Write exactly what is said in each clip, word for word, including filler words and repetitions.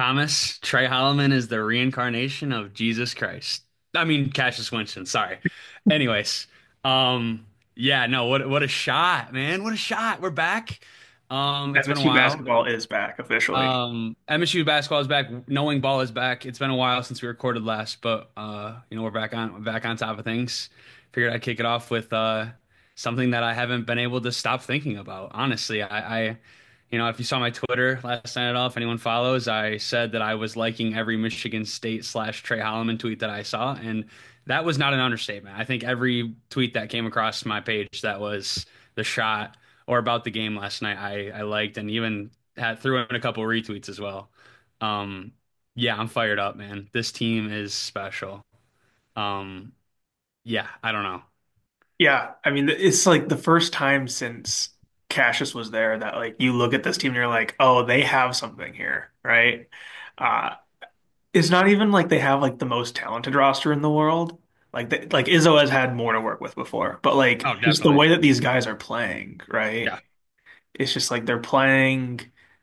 Thomas, Trey Holloman is the reincarnation of Jesus Christ. I mean, Cassius Winston, sorry. Anyways, um, yeah, no, what what a shot, man. What a shot. We're back. Um, it's been a M S U while. basketball is back officially. Um, M S U basketball is back. Knowing ball is back. It's been a while since we recorded last, but uh, you know, we're back on we're back on top of things. Figured I'd kick it off with uh something that I haven't been able to stop thinking about. Honestly, I, I you know, if you saw my Twitter last night at all, if anyone follows, I said that I was liking every Michigan State slash Trey Holloman tweet that I saw, and that was not an understatement. I think every tweet that came across my page that was the shot or about the game last night, I I liked, and even had threw in a couple retweets as well. Um, yeah, I'm fired up, man. This team is special. Um, yeah, I don't know. Yeah, I mean it's like the first time since Cassius was there that like you look at this team and you're like, oh, they have something here, right? Uh, it's not even like they have like the most talented roster in the world. Like they, like Izzo has had more to work with before, but like Oh, just the definitely. way that these guys are playing, right? Yeah. It's just like they're playing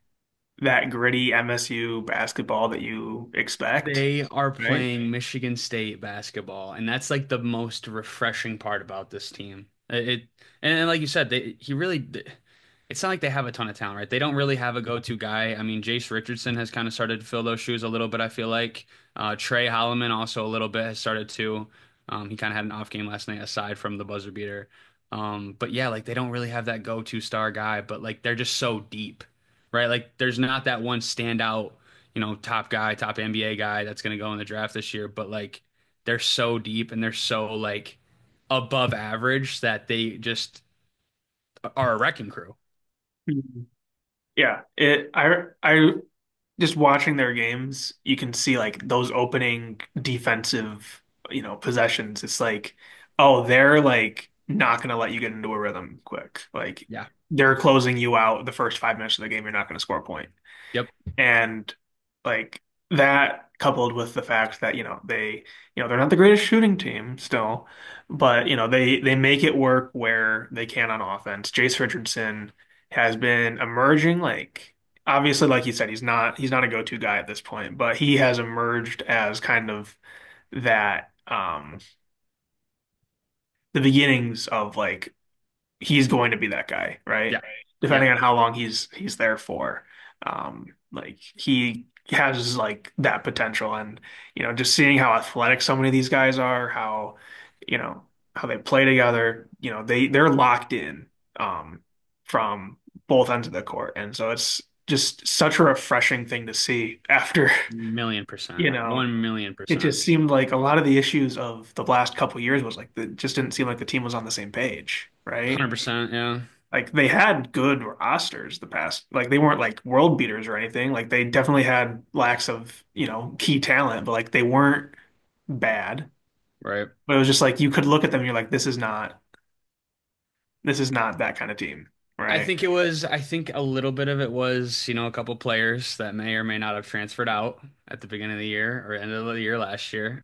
that gritty M S U basketball that you expect, They are right? playing Michigan State basketball, and that's like the most refreshing part about this team. It, it and like you said, they he really it's not like they have a ton of talent, right? They don't really have a go-to guy. I mean, Jace Richardson has kind of started to fill those shoes a little bit, I feel like. Uh, Trey Holloman also a little bit has started to. Um, he kind of had an off game last night aside from the buzzer beater. Um, but yeah, like they don't really have that go-to star guy, but like they're just so deep, right? Like there's not that one standout, you know, top guy, top N B A guy that's going to go in the draft this year, but like they're so deep and they're so like above average that they just are a wrecking crew. Mhm. Yeah, it I I just watching their games, you can see like those opening defensive, you know, possessions. It's like, oh, they're like not gonna let you get into a rhythm quick. Like Yeah. they're closing you out the first five minutes of the game, you're not gonna score a point. Yep. And like that coupled with the fact that, you know, they, you know, they're not the greatest shooting team still, but you know, they they make it work where they can on offense. Jace Richardson has been emerging like obviously like you said, he's not he's not a go-to guy at this point, but he has emerged as kind of that um the beginnings of like he's going to be that guy, right? Yeah. Yeah. Depending on how long he's he's there for. Um, like he has like that potential and you know, just seeing how athletic so many of these guys are, how you know, how they play together, you know, they they're locked in um from both ends of the court. And so it's just such a refreshing thing to see after, Million percent. you know, One million it percent. just seemed like a lot of the issues of the last couple years was like it just didn't seem like the team was on the same page, right? one hundred percent. Yeah. Like they had good rosters the past, like they weren't like world beaters or anything. Like they definitely had lacks of, you know, key talent, but like they weren't bad. Right. But it was just like you could look at them and you're like, this is not this is not that kind of team, I right? think it was, I think a little bit of it was, you know, a couple players that may or may not have transferred out at the beginning of the year or end of the year last year.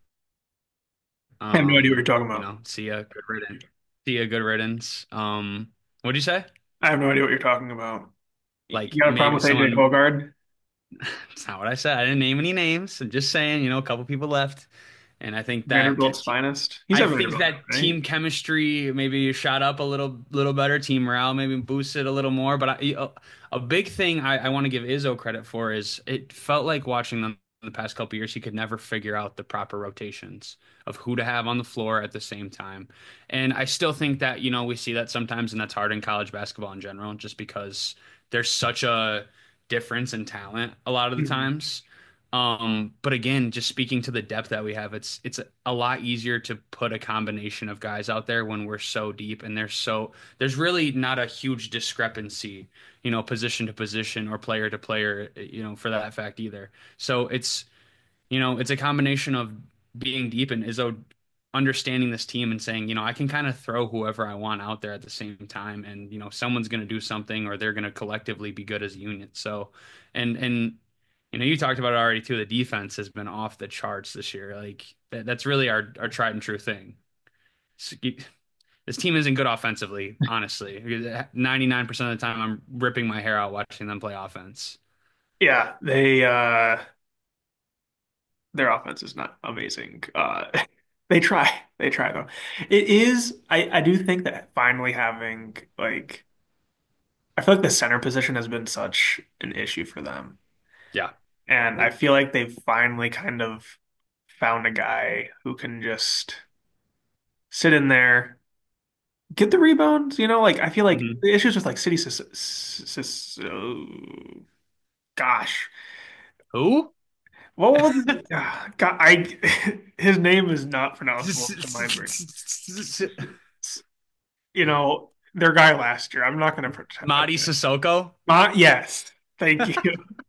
I have no idea what Um, you're talking you about. know, see a good riddance. See a good riddance. Um, what'd you say? I have no idea what you're talking about. You Like got a problem maybe with A J someone, Hogard? it's not what I said. I didn't name any names. I'm just saying, you know, a couple people left. And I think that Vanderbilt's finest. He's I at think Vanderbilt that now, right? team chemistry maybe shot up a little little better, team morale maybe boosted a little more. But I, a, a big thing I, I want to give Izzo credit for is it felt like watching them the past couple years, he could never figure out the proper rotations of who to have on the floor at the same time. And I still think that, you know, we see that sometimes, and that's hard in college basketball in general, just because there's such a difference in talent a lot of the Mhm. times. Um, but again, just speaking to the depth that we have, it's it's a lot easier to put a combination of guys out there when we're so deep and there's so there's really not a huge discrepancy, you know, position to position or player to player, you know, for that fact either. So it's, you know, it's a combination of being deep and Izzo understanding this team and saying, you know, I can kind of throw whoever I want out there at the same time, and you know, someone's going to do something or they're going to collectively be good as a unit. So, and and you know, you talked about it already too. The defense has been off the charts this year. Like that, that's really our our tried and true thing. So, you- this team isn't good offensively, honestly. ninety-nine percent of the time, I'm ripping my hair out watching them play offense. Yeah, they uh their offense is not amazing. Uh, they try, they try though. It is. I I do think that finally having like I feel like the center position has been such an issue for them, Yeah. and I feel like they've finally kind of found a guy who can just sit in there, get the rebounds. You know, like I feel like Hmm. the issues with like City, Sis- Sis- oh, gosh, Who? what was ah, God, I his name is not pronounceable to my brain. You know, their guy last year. I'm not going to pretend. Madi Sissoko? Uh, yes, thank you.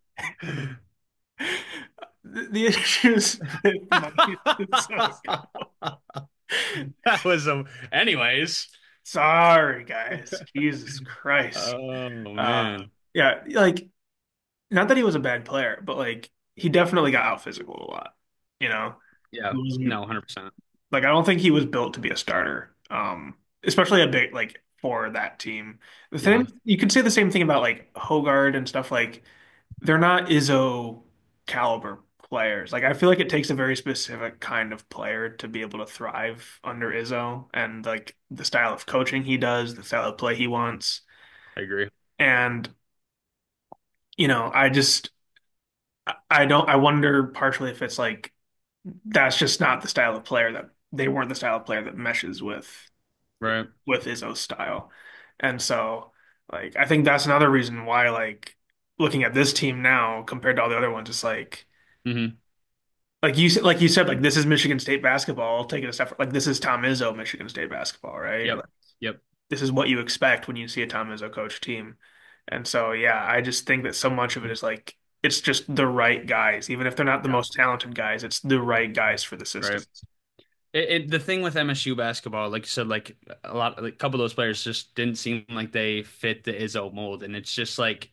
The, the issues with Mike Sissoko. That was a. Anyways. Sorry, guys. Jesus Christ. Oh Uh, man. yeah, like not that he was a bad player, but like he definitely got out physical a lot. You know, Yeah. he wasn't No, one hundred percent. like I don't think he was built to be a starter. Um, especially a big like for that team. The Yeah, thing you could say the same thing about like Hogard and stuff like they're not Izzo caliber players. Like I feel like it takes a very specific kind of player to be able to thrive under Izzo and like the style of coaching he does, the style of play he wants. I agree. And you know, I just I don't I wonder partially if it's like that's just not the style of player that they weren't the style of player that meshes with Right. with Izzo's style. And so like I think that's another reason why like looking at this team now compared to all the other ones, it's like Hmm. like you said, like you said, like this is Michigan State basketball. I'll take it a step. Like this is Tom Izzo, Michigan State basketball, right? Yep. Like, Yep. this is what you expect when you see a Tom Izzo coach team. And so, yeah, I just think that so much of it is like it's just the right guys, even if they're not the Yeah. most talented guys. It's the right guys for the system. Right. It, it the thing with M S U basketball, like you said, like a lot, like, a couple of those players just didn't seem like they fit the Izzo mold, and it's just like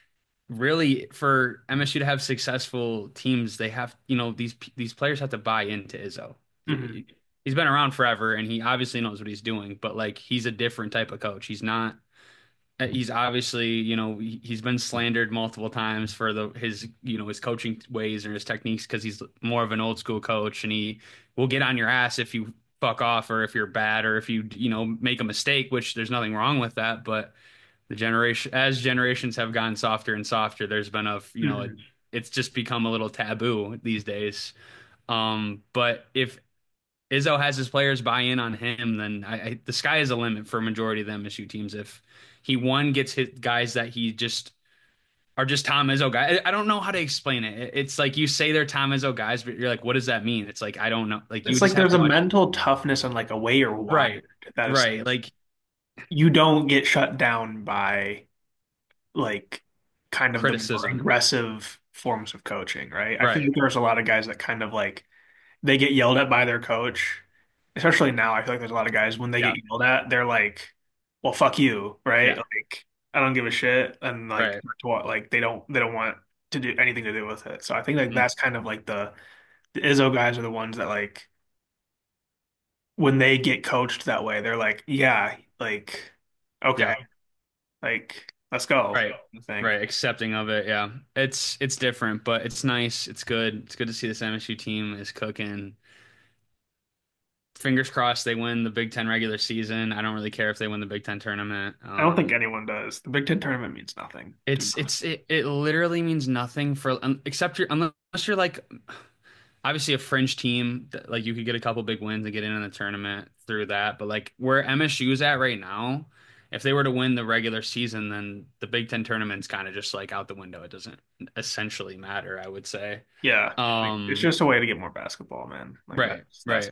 really for M S U to have successful teams, they have, you know, these these players have to buy into Izzo. Hmm. He, he's been around forever, and he obviously knows what he's doing, but like he's a different type of coach. He's not. uh, He's obviously, you know, he- he's been slandered multiple times for the his, you know, his coaching ways or his techniques because he's more of an old school coach, and he will get on your ass if you fuck off or if you're bad or if you, you know, make a mistake, which there's nothing wrong with that, but the generation as generations have gotten softer and softer, there's been a, you know, Hmm. it's just become a little taboo these days. Um, but if Izzo has his players buy in on him, then I, I, the sky is the limit for a majority of the M S U teams. If he one gets hit guys that he just are just Tom Izzo guys. I, I don't know how to explain it. It- It's like you say they're Tom Izzo guys, but you're like, what does that mean? It's like I don't know. Like you It's just like have there's to a watch. mental toughness and like a way you're Right, wired that is right. Like you don't get shut down by like kind of the more criticism. aggressive forms of coaching, right? I feel Right. like there's a lot of guys that kind of like they get yelled at by their coach, especially now. I feel like there's a lot of guys when they Yeah. get yelled at, they're like, "Well, fuck you," right? Yeah. Like, I don't give a shit, and like, Right. to what, like they don't they don't want to do anything to do with it. So I think like Mhm. that's kind of like the the Izzo guys are the ones that like when they get coached that way, they're like, "Yeah, like, okay, Yeah. like let's go." Right. I think. Right. Accepting of it. Yeah. It's it's different, but it's nice. It's good. It's good to see this M S U team is cooking. Fingers crossed they win the Big Ten regular season. I don't really care if they win the Big Ten tournament. I don't think Um, anyone does. The Big Ten tournament means nothing, to be it's honest. it's it, it literally means nothing for um, except you're unless you're like obviously a fringe team that, like you could get a couple big wins and get in in the tournament through that. But like where M S U's at right now, if they were to win the regular season, then the Big Ten tournament's kind of just like out the window. It doesn't essentially matter, I would say. Yeah, like it's Um, just a way to get more basketball, man. Like right, that's that's right.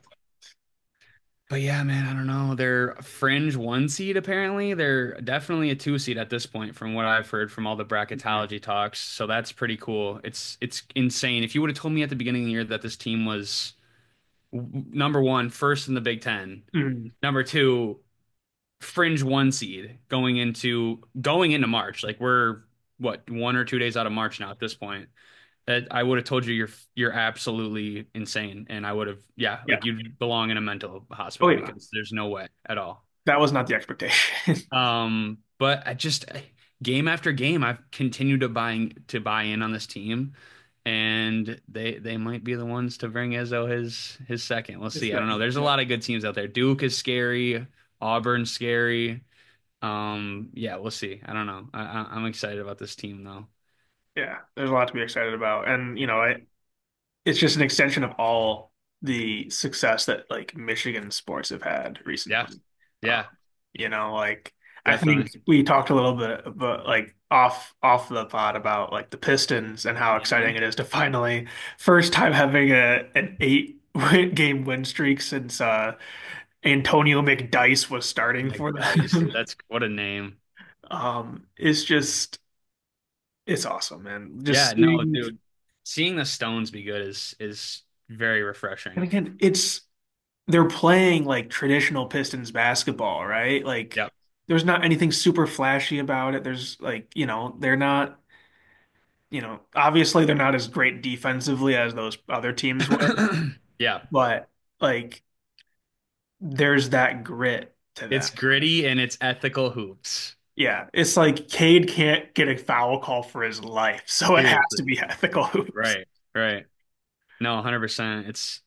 But yeah, man, I don't know. They're a fringe one seed apparently. They're definitely a two seed at this point, from what I've heard from all the bracketology talks. So that's pretty cool. It's it's insane. If you would have told me at the beginning of the year that this team was w- number one, first in the Big Ten, mm, number two, fringe one seed going into going into March, like we're what one or two days out of March now at this point. That I would have told you you're you're absolutely insane, and I would have yeah, yeah. like you'd belong in a mental Oh hospital yeah, because there's no way at all. that was not the expectation. Um, but I just game after game, I've continued to buying to buy in on this team, and they they might be the ones to bring Izzo his his second. We'll It's see. I don't know. good. There's a Yeah. lot of good teams out there. Duke is scary. Auburn's scary. Um, yeah, we'll see. I don't know. I, I, I'm excited about this team though. Yeah. There's a lot to be excited about. And, you know, I, it's just an extension of all the success that like Michigan sports have had Yeah, recently. Um, yeah, you know, like I think definitely. we talked a little bit about like off off the pod about like the Pistons and how exciting Mhm. it is to finally first time having a an eight win, game win streak since uh Antonio McDyess was starting for McDyess, dude. them. That's what a name. Um, it's just it's awesome, man. Yeah, Just no, seeing, dude. Seeing the Stones be good is is very and refreshing. again, it's they're playing like traditional Pistons basketball, right? Like Yep. there's not anything super flashy about it. There's like, you know, they're not, you know, obviously they're not as great defensively as those other teams were, Yeah. but like there's that grit to It's them. gritty and it's ethical hoops. Yeah, it's like Cade can't get a foul call for his life, so it has to Seriously. be ethical hoops. Right. Right. No, one hundred percent. It's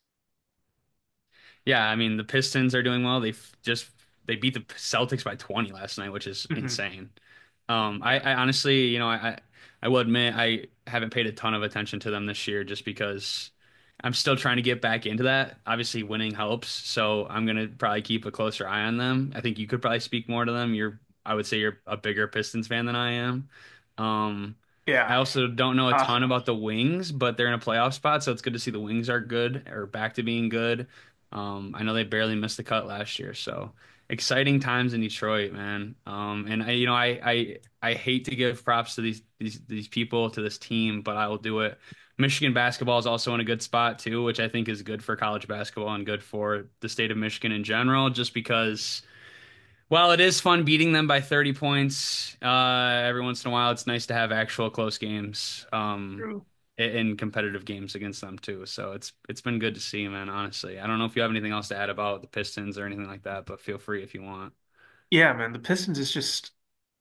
yeah, I mean the Pistons are doing well. They f- just they beat the Celtics by twenty last night, which is Mhm. insane. Um, I, I honestly, you know, I, I I will admit I haven't paid a ton of attention to them this year just because I'm still trying to get back into that. Obviously, winning helps, so I'm gonna probably keep a closer eye on them. I think you could probably speak more to them. You're, I would say you're a bigger Pistons fan than I am. Um, I Yeah. also don't know a Uh, ton about the Wings, but they're in a playoff spot, so it's good to see the Wings are good or back to being good. Um, I know they barely missed the cut last year, so exciting times in Detroit, man. Um, and I, you know, I, I, I hate to give props to these, these, these people, to this team, but I will do it. Michigan basketball is also in a good spot too, which I think is good for college basketball and good for the state of Michigan in general, just because, while it is fun beating them by thirty points, uh, every once in a while, it's nice to have actual close games, um, true. in competitive games against them too. So it's it's been good to see, man, honestly. I don't know if you have anything else to add about the Pistons or anything like that, but feel free if you want. Yeah, man, the Pistons is just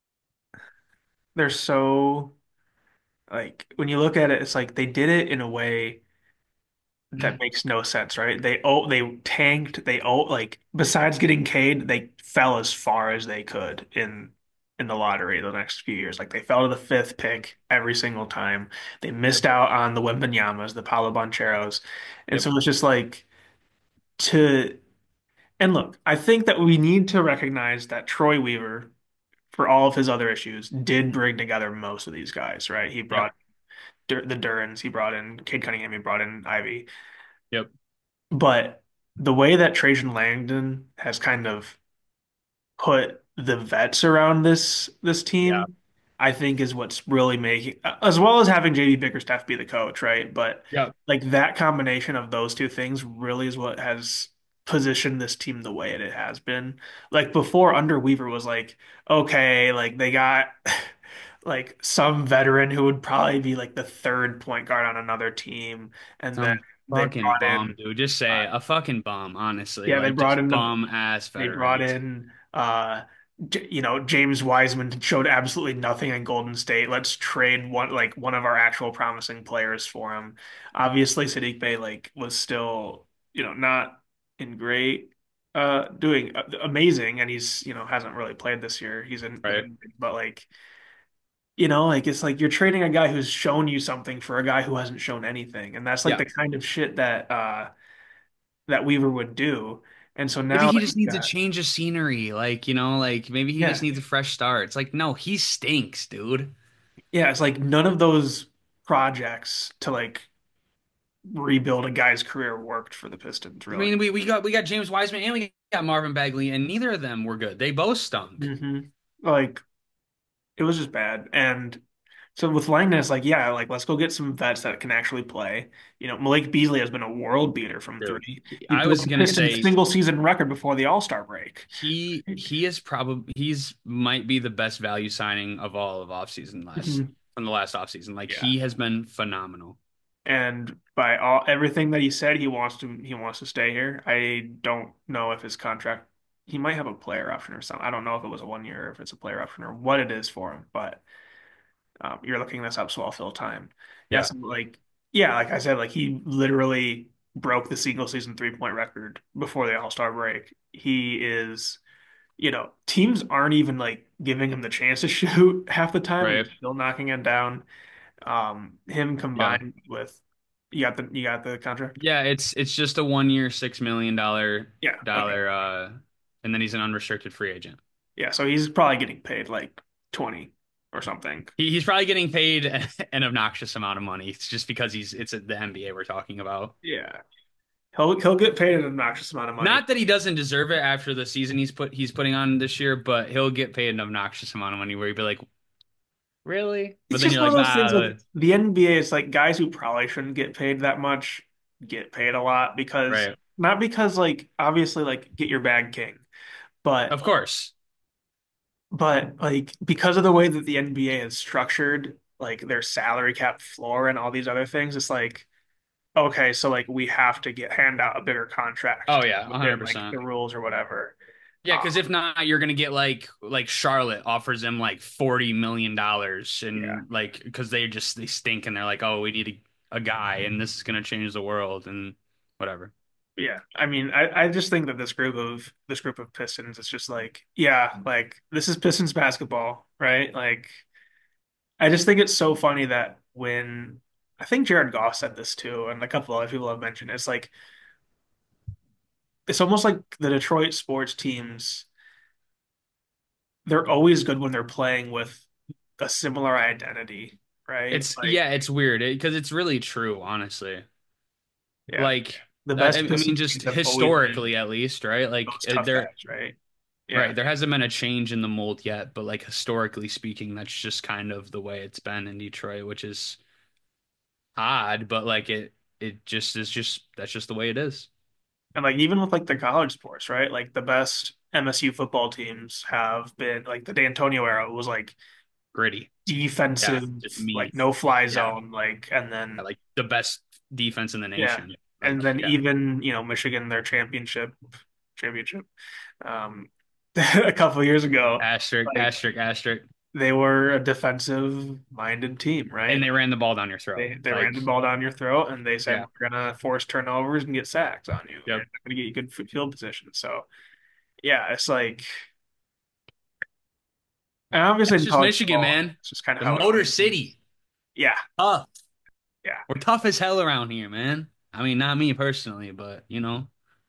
they're so like when you look at it, it's like they did it in a way that makes no sense, right? They oh they tanked, they oh like besides getting Cade, they fell as far as they could in in the lottery the next few years. Like they fell to the fifth pick every single time. They Yep. missed out on the Wembanyamas, the Paolo Bancheros. And Yep. so it's just like to and look, I think that we need to recognize that Troy Weaver, for all of his other issues, did bring together most of these guys, right? He Yep. brought Dur the Durans, he brought in Cade Cunningham, he brought in Ivy. Yep. But the way that Trajan Langdon has kind of put the vets around this this Yeah. team, I think is what's really making, as well as having J D Bickerstaff be the coach, right? But Yep. like that combination of those two things really is what has positioned this team the way it has been. Like before, under Weaver was like, okay, like they got like some veteran who would probably be like the third point guard on another team, and then Some they fucking brought bum, in. dude. Just say uh, it. A fucking bum, honestly. yeah, they Like brought just in the bum ass they brought veterans. in uh J you know James Wiseman showed absolutely nothing in Golden State. Let's trade one like one of our actual promising players for him. Obviously Sadiq Bey like was still, you know, not in great uh doing uh, amazing, and he's, you know, hasn't really played this year. He's in, been Right. in, but like, you know, like it's like you're trading a guy who's shown you something for a guy who hasn't shown anything. And that's like Yeah. the kind of shit that uh that Weaver would do. And so Maybe now he that just you've needs a got change of scenery. Like, you know, like maybe he just yeah. needs a fresh start. It's like, no, he stinks, dude. Yeah, it's like none of those projects to like rebuild a guy's career worked for the Pistons, I really. mean, we, we got we got James Wiseman and we got Marvin Bagley, and neither of them were good. They both stunk. hmm Like it was just bad. And so with Langdon, it's like, yeah, like let's go get some vets that can actually play. You know, Malik Beasley has been a world beater from Dude, three. he- He I broke was the gonna Pistons say single season record before the All-Star break. he he is probably he's might be the best value signing of all of offseason last Mhm. from the last offseason. Like Yeah. he has been phenomenal. And by all everything that he said, he wants to he wants to stay here. I don't know if his contract he might have a player option or something. I don't know if it was a one year or if it's a player option or what it is for him, but um, you're looking this up, so I'll fill time. Yeah. Yes, like yeah, like I said, like he literally broke the single season three point record before the All-Star break. He is, you know, teams aren't even like giving him the chance to shoot half the time, and Right. he's still knocking it down. Um, him Yeah. combined with you got the you got the contract? Yeah, it's it's just a one year, six million dollar Yeah, okay. dollar uh and then he's an unrestricted free agent. Yeah, so he's probably getting paid like twenty or something. He, he's probably getting paid an obnoxious amount of money. It's just because he's it's the N B A we're talking about. Yeah. He'll he'll get paid an obnoxious amount of money. Not that he doesn't deserve it after the season he's put he's putting on this year, but he'll get paid an obnoxious amount of money where he'd be like, really? But It's then just you're one of like, those things nah, with the N B A. It's like guys who probably shouldn't get paid that much get paid a lot because right. not because like obviously like get your bag king, but Of course. but like because of the way that the N B A is structured, like their salary cap floor and all these other things, it's like okay, so like we have to get hand out a bigger contract Oh yeah, within like one hundred percent. the rules or whatever. Yeah, Uh, because if not, you're gonna get like like Charlotte offers them like forty million dollars, yeah. and like because they just they stink and they're like, oh, we need a, a guy, and this is gonna change the world and whatever. Yeah, I mean, I, I just think that this group of this group of Pistons is just like, yeah, like this is Pistons basketball, right? Like, I just think it's so funny that when I think Jared Goff said this too, and a couple other people have mentioned it, it's like it's almost like the Detroit sports teams, they're always good when they're playing with a similar identity, right? It's Like, yeah, it's weird because it's really true, honestly. yeah, Like, the I, best I mean, Pistons just teams have always been historically, at least, right? Like, those uh, tough there, guys, right? Yeah. right, there hasn't been a change in the mold yet, but like historically speaking, that's just kind of the way it's been in Detroit, which is odd, but like it, it just is just that's just the way it is. And like even with like the college sports, right? Like the best M S U football teams have been like the D'Antonio era was like Gritty. Yeah, defensive, just mean. like no fly Yeah, zone, like and yeah, then like the best defense in the yeah. nation. And Like, then yeah, even, you know, Michigan their championship championship um a couple of years ago, asterisk, like asterisk, asterisk, they were a defensive minded team, and right? they ran the ball down your throat. They they ran Like, the ball down your throat and they said yeah, we're gonna force turnovers and get sacks on you. We're yep. not gonna get you good field position. So yeah, it's like and obviously That's in just college Michigan, football, man. it's just kind of The how it Motor always City. is. Yeah, Tough. yeah. We're tough as hell around here, man. I mean, not me personally, but you know,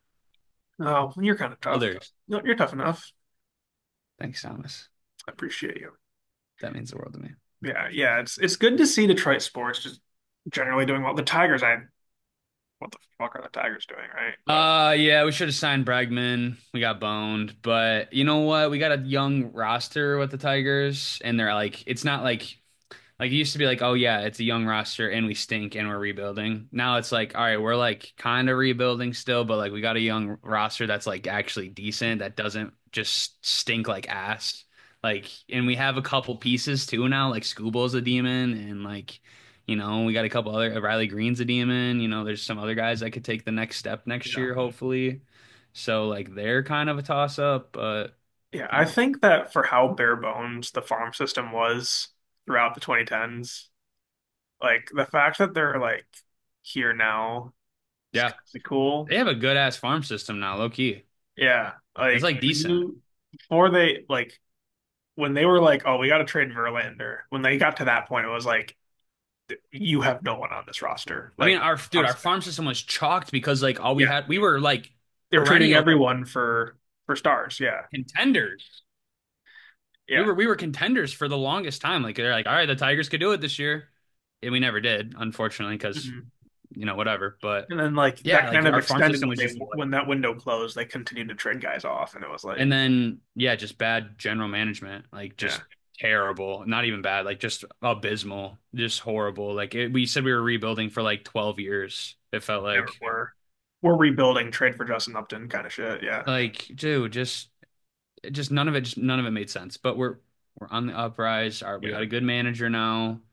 Oh, you're kind of tough. others. No, you're tough enough. Thanks, Thomas. I appreciate you. That means the world to me. Yeah, yeah. It's it's good to see Detroit sports just generally doing well. The Tigers, I what the fuck are the Tigers doing, right? But Uh, yeah, we should have signed Bregman. We got boned, but you know what? We got a young roster with the Tigers, and they're like, it's not like like it used to be like, oh yeah, it's a young roster and we stink and we're rebuilding. Now it's like, all right, we're like kind of rebuilding still, but like we got a young roster that's like actually decent that doesn't just stink like ass. Like, and we have a couple pieces too now, like Scooble's a demon and like, you know, we got a couple other Riley Green's a demon. You know, there's some other guys that could take the next step next yeah, year, hopefully. So like they're kind of a toss up, but yeah. you I know, think that for how bare bones the farm system was throughout the twenty tens, like the fact that they're like here now is yeah, kind of cool. they have a good ass farm system now, low key. Yeah, It's like like decent. you before they like when they were like, oh, we got to trade Verlander. When they got to that point, it was like you have no one on this roster. I mean, Like our dude, our honestly, farm system was chalked because like all we yeah, had, we were like they were trading perennial everyone for for stars. Yeah, contenders. We yeah. were we were contenders for the longest time. Like they're like, all right, the Tigers could do it this year, and we never did, unfortunately, because Mhm. you know whatever. But And then like yeah, that like kind of our farm extended system when was they just like, when that window closed. They continued to trade guys off, and it was and like, then yeah, just bad general management, like yeah, just terrible. Not even bad, like just abysmal, just horrible. Like it, we said we were rebuilding for like twelve years. It felt never like were. We're rebuilding, trade for Justin Upton kind of shit. Yeah, like dude, just it just none of it just none of it made sense. But we're we're on the uprise. Our, we yeah, got a good manager now,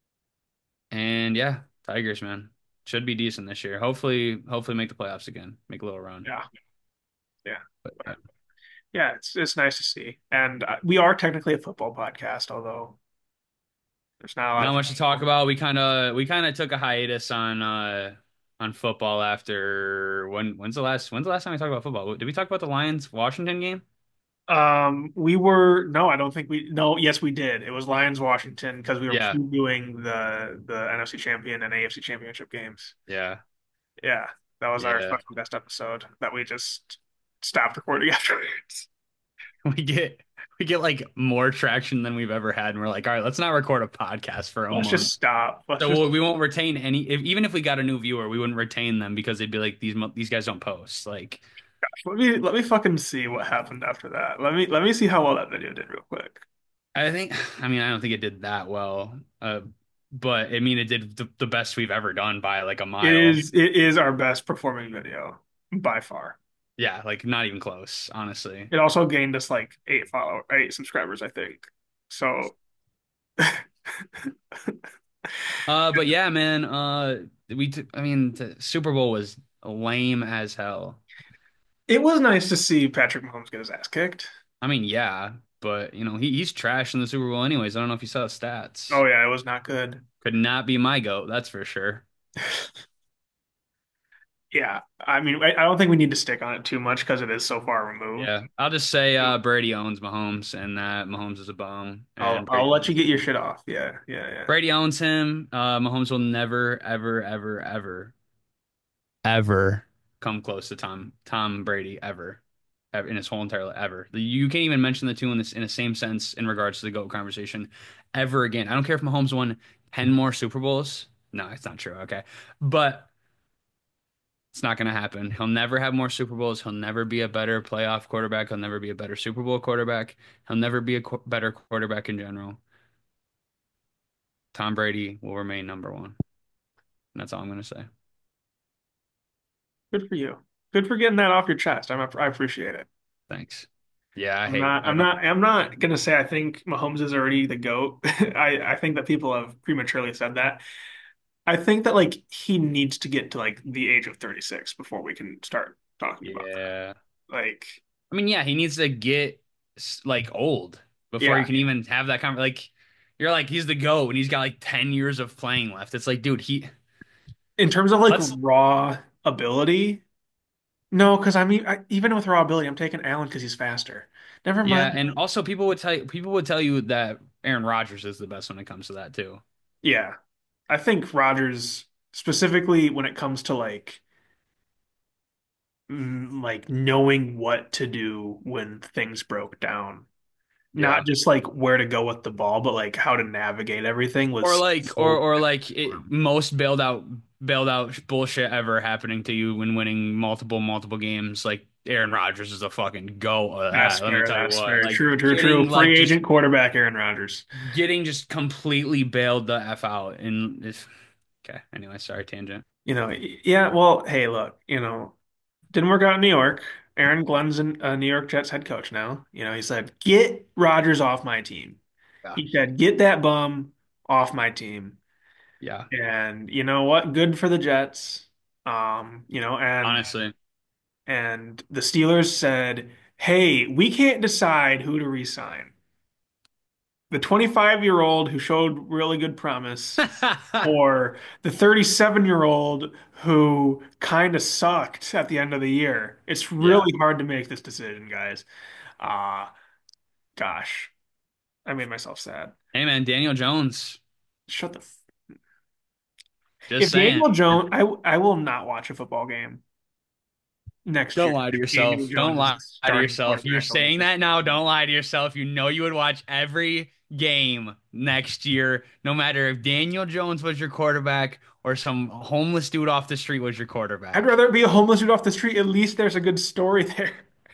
and yeah, Tigers, man, should be decent this year. Hopefully, hopefully make the playoffs again, make a little run. yeah, yeah. But yeah, Yeah, it's it's nice to see. And uh, we are technically a football podcast, although There's not a lot Not of much to talk about. We kind of we kind of took a hiatus on uh on football after when when's the last when's the last time we talked about football? Did we talk about the Lions Washington game? Um, we were no, I don't think we no, yes, we did. It was Lions Washington because we were Yeah. previewing the the N F C champion and A F C championship games. Yeah. Yeah, that was our Yeah. special guest episode that we just stopped recording afterwards. We get we get like more traction than we've ever had and we're like, "All right, let's not record a podcast for a Let's just month." stop. Let's So just we'll, we won't retain any if, even if we got a new viewer, we wouldn't retain them because they'd be like these mo- these guys don't post. Like let me let me fucking see what happened after that. Let me let me see how well that video did real quick. I think I mean, I don't think it did that well. Uh but I mean it did the, the best we've ever done by like a It mile. is it is our best performing video by far. Yeah, like not even close, honestly. It also gained us like eight follow eight subscribers, I think. So Uh, but yeah, man. Uh, we. T I mean, the Super Bowl was lame as hell. it was nice to see Patrick Mahomes get his ass kicked. I mean, yeah, but you know he he's trash in the Super Bowl anyways. I don't know if you saw the stats. Oh yeah, it was not good. Could not be my goat, that's for sure. Yeah, I mean, I, I don't think we need to stick on it too much because it is so far removed. Yeah, I'll just say uh, Brady owns Mahomes, and that Mahomes is a bum, I'll and I'll Brady let you get your shit off. Yeah, yeah, yeah. Brady owns him. Uh, Mahomes will never, ever, ever, ever, ever come close to Tom Tom Brady ever, ever in his whole entire life ever. You can't even mention the two in this in the same sense in regards to the GOAT conversation ever again. I don't care if Mahomes won ten more Super Bowls. No, it's not true. Okay, but it's not going to happen. He'll never have more Super Bowls. He'll never be a better playoff quarterback. He'll never be a better Super Bowl quarterback. He'll never be a qu better quarterback in general. Tom Brady will remain number one. And that's all I'm going to say. Good for you. Good for getting that off your chest. I'm I appreciate it. Thanks. Yeah, I I'm hate. not. I I'm don't. not. I'm not gonna say I think Mahomes is already the GOAT. I I think that people have prematurely said that. I think that like he needs to get to like the age of thirty-six before we can start talking about that. Yeah. Like, I mean, yeah, he needs to get s- like old before you yeah, can even have that conversation. Like, you're like, he's the GOAT and he's got like ten years of playing left. It's like, dude, he in terms of like let's, raw ability, no, because I mean, I, even with raw ability, I'm taking Allen because he's faster. Never yeah. mind. And also, people would tell you, people would tell you that Aaron Rodgers is the best when it comes to that too. Yeah, I think Rodgers specifically when it comes to like mm, like knowing what to do when things broke down. Yeah. Not just like where to go with the ball, but like how to navigate everything Or was like, or so or like it, most bailed out bailed out bullshit ever happening to you when winning multiple multiple games. Like Aaron Rodgers is a fucking go of that's that. Let me fair. tell you That's what. fair. Like True, true, true. getting like Free just agent quarterback Aaron Rodgers. getting just completely bailed the F out and it's okay. Anyway, sorry, tangent. You know, yeah, well, hey, look, you know, didn't work out in New York. Aaron Glenn's a uh, New York Jets head coach now. You know, he said, get Rodgers off my team. Yeah. He said, get that bum off my team. Yeah. And you know what? Good for the Jets. Um, you know, and Honestly. and the Steelers said, "Hey, we can't decide who to re-sign. The twenty-five-year-old who showed really good promise or the thirty-seven-year-old who kind of sucked at the end of the year. It's Yeah. really hard to make this decision, guys. Ah, gosh, I made myself sad. Hey man, Daniel Jones. Shut the f Just If saying. Daniel Jones, I I will not watch a football game next Don't year lie to if Daniel yourself. Don't Jones is lie the to starting yourself. You're quarterback over saying there. that now. Don't lie to yourself. You know you would watch every game next year, no matter if Daniel Jones was your quarterback or some homeless dude off the street was your I'd quarterback. rather it be a homeless dude off the street. At least there's a good story there.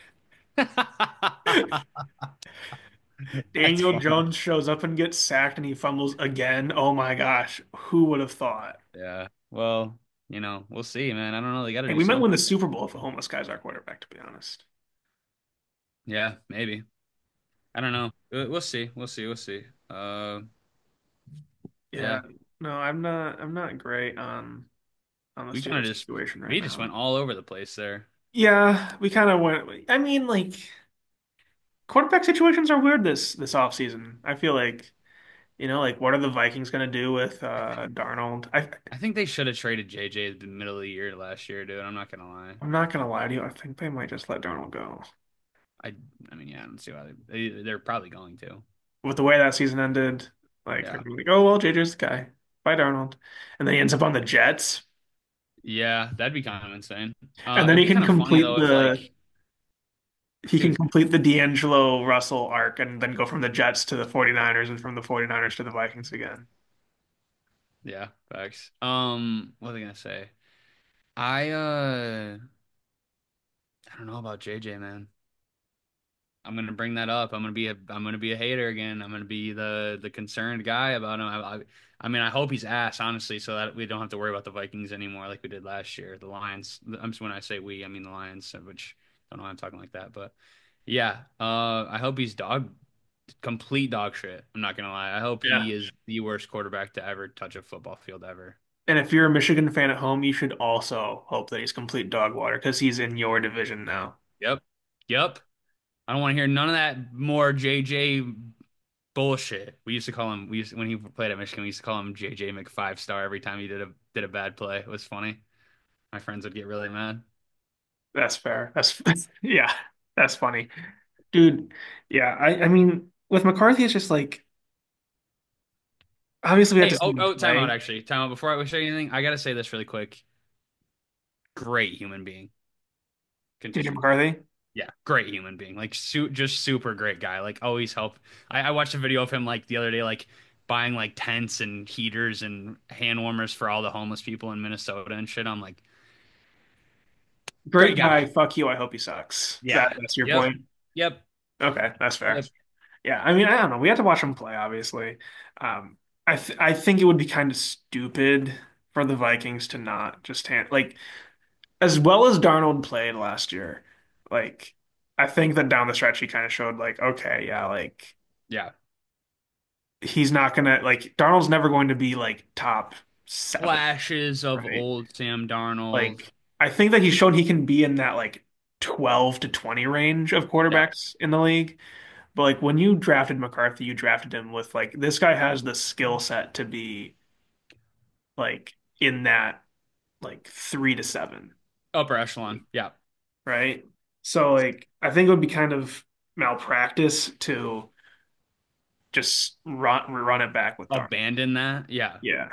That's Daniel funny. Jones shows up and gets sacked and he fumbles again. Oh my gosh, who would have thought? Yeah. Well, you know, we'll see, man. I don't know. They got to Hey, do we might win the something. Super Bowl if a homeless guy's our quarterback, to be honest. Yeah, maybe. I don't know. We'll we'll see. We'll see. We'll see. Uh, Yeah. yeah. No, I'm not I'm not great on on the We kind of Steelers just situation right we just now. went all over the place there. Yeah, we kind of went I mean like quarterback situations are weird this this offseason. I feel like You know, like what are the Vikings gonna do with uh Darnold? I I think they should have traded J J at the middle of the year last year, dude. I'm not gonna lie. I'm not gonna lie to you. I think they might just let Darnold go. I I mean, yeah, I don't see why they, they they're probably going to. With the way that season ended, like they're Yeah. gonna be like, oh well, J J's the guy. Bye, Darnold. And then he ends up on the Jets. Yeah, that'd be kind of insane. Uh, And then it'd he be can kind of funny complete though if the like, he can dude, complete the D'Angelo Russell arc and then go from the Jets to the 49ers and from the 49ers to the Vikings again. yeah, facts. Um, what was I gonna say? I uh, I don't know about J J, man. I'm gonna bring that up. I'm gonna be a I'm gonna be a hater again. I'm gonna be the the concerned guy about him. I, I, I mean, I hope he's ass, honestly, so that we don't have to worry about the Vikings anymore like we did last year. The Lions. I'm just when I say we, I mean the Lions, which I don't know why I'm talking like that, but yeah. Uh, I hope he's dog complete dog shit. I'm not gonna lie. I hope Yeah. he is the worst quarterback to ever touch a football field ever. And if you're a Michigan fan at home, you should also hope that he's complete dog water because he's in your division now. Yep. Yep. I don't want to hear none of that more J J bullshit. We used to call him. We used when he played at Michigan. We used to call him J J McFive Star every time he did a did a bad play. It was funny. My friends would get really mad. That's fair. That's yeah, that's funny. Dude, yeah, I, I mean, with McCarthy, it's just like obviously we have Hey, to see oh, him oh, time out play. actually. Time out. Before I say anything, I gotta say this really quick. Great human being. J J Continue. McCarthy. Yeah, great human being. Like, su just super great guy. Like, always help. I, I watched a video of him like the other day, like buying like tents and heaters and hand warmers for all the homeless people in Minnesota and shit. I'm like, great Great guy. guy. Fuck you. I hope he sucks. That Yeah. that's your Yep. point. Yep. Okay, that's fair. Yep. Yeah, I mean, I don't know. We have to watch him play, obviously. Um, I th I think it would be kind of stupid for the Vikings to not just hand like as well as Darnold played last year. Like, I think that down the stretch he kind of showed like, okay, yeah, like Yeah. he's not gonna like Darnold's never going to be like top seven, Flashes of right? old Sam Darnold. Like, I think that he's shown he can be in that like twelve to twenty range of Yeah. quarterbacks in the league. But like when you drafted McCarthy, you drafted him with like this guy has the skill set to be like in that like three to seven, Upper echelon. Yeah. right? So like I think it would be kind of malpractice to just run run it back with Darnold. Abandon that. Yeah. Yeah,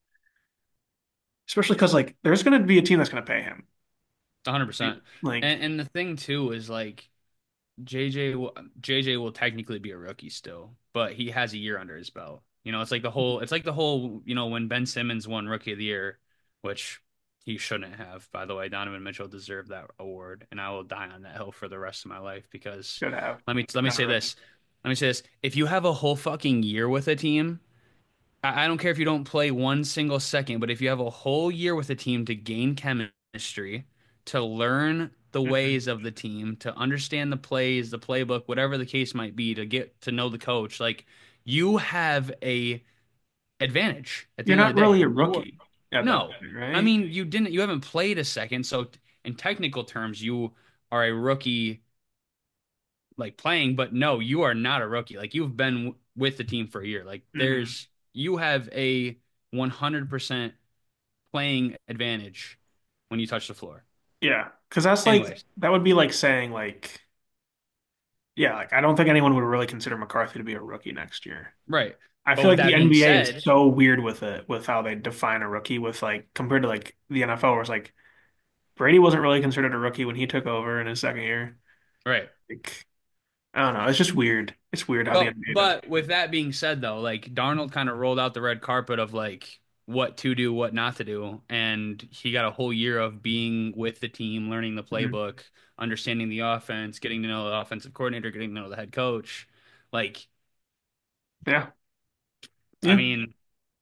especially because like there's going to be a team that's going to pay him. one hundred percent. Like, And and the thing too is like J J will J J will technically be a rookie still, but he has a year under his belt. You know, it's like the whole it's like the whole, you know, when Ben Simmons won Rookie of the Year, which he shouldn't have, by the way. Donovan Mitchell deserved that award, and I will die on that hill for the rest of my life because should have. let me let me say Never. this. Let me say this. If you have a whole fucking year with a team, I, I don't care if you don't play one single second, but if you have a whole year with a team to gain chemistry, to learn the Mhm. ways of the team, to understand the plays, the playbook, whatever the case might be, to get to know the coach, like you have a advantage at the You're end of not the day. really a You are, rookie at that no, point, I right? mean you didn't, you haven't played a second, so in technical terms, you are a rookie like playing, but no, you are not a rookie. Like you've been w with the team for a year. Like Hmm. there's you have a one hundred percent playing advantage when you touch the floor. Yeah, because that's like Anyways, that would be like saying like yeah, like I don't think anyone would really consider McCarthy to be a rookie next year. right. I But feel with like the that being N B A is said, so weird with it, with how they define a rookie with like compared to like the N F L where it's like Brady wasn't really considered a rookie when he took over in his second year. right. Like I don't know, it's just weird. It's weird how the Well, N B A does but with it. that being said though, like Darnold kind of rolled out the red carpet of like what to do, what not to do, and he got a whole year of being with the team, learning the Mhm. playbook, understanding the offense, getting to know the offensive coordinator, getting to know the head coach. Like, Yeah, I yeah, mean,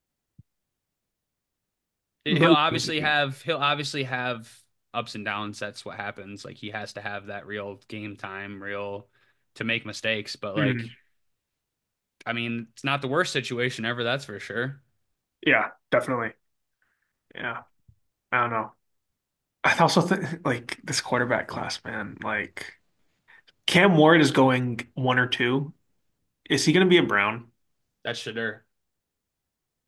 he'll very obviously specific. have he'll obviously have ups and downs. That's what happens. Like he has to have that real game time, real to make mistakes. But like, Mhm. I mean, it's not the worst situation ever, that's for sure. Yeah, definitely. Yeah, I don't know. I also think like this quarterback class, man. Like Cam Ward is going one or two. Is he going to be a Brown? That's Shadur.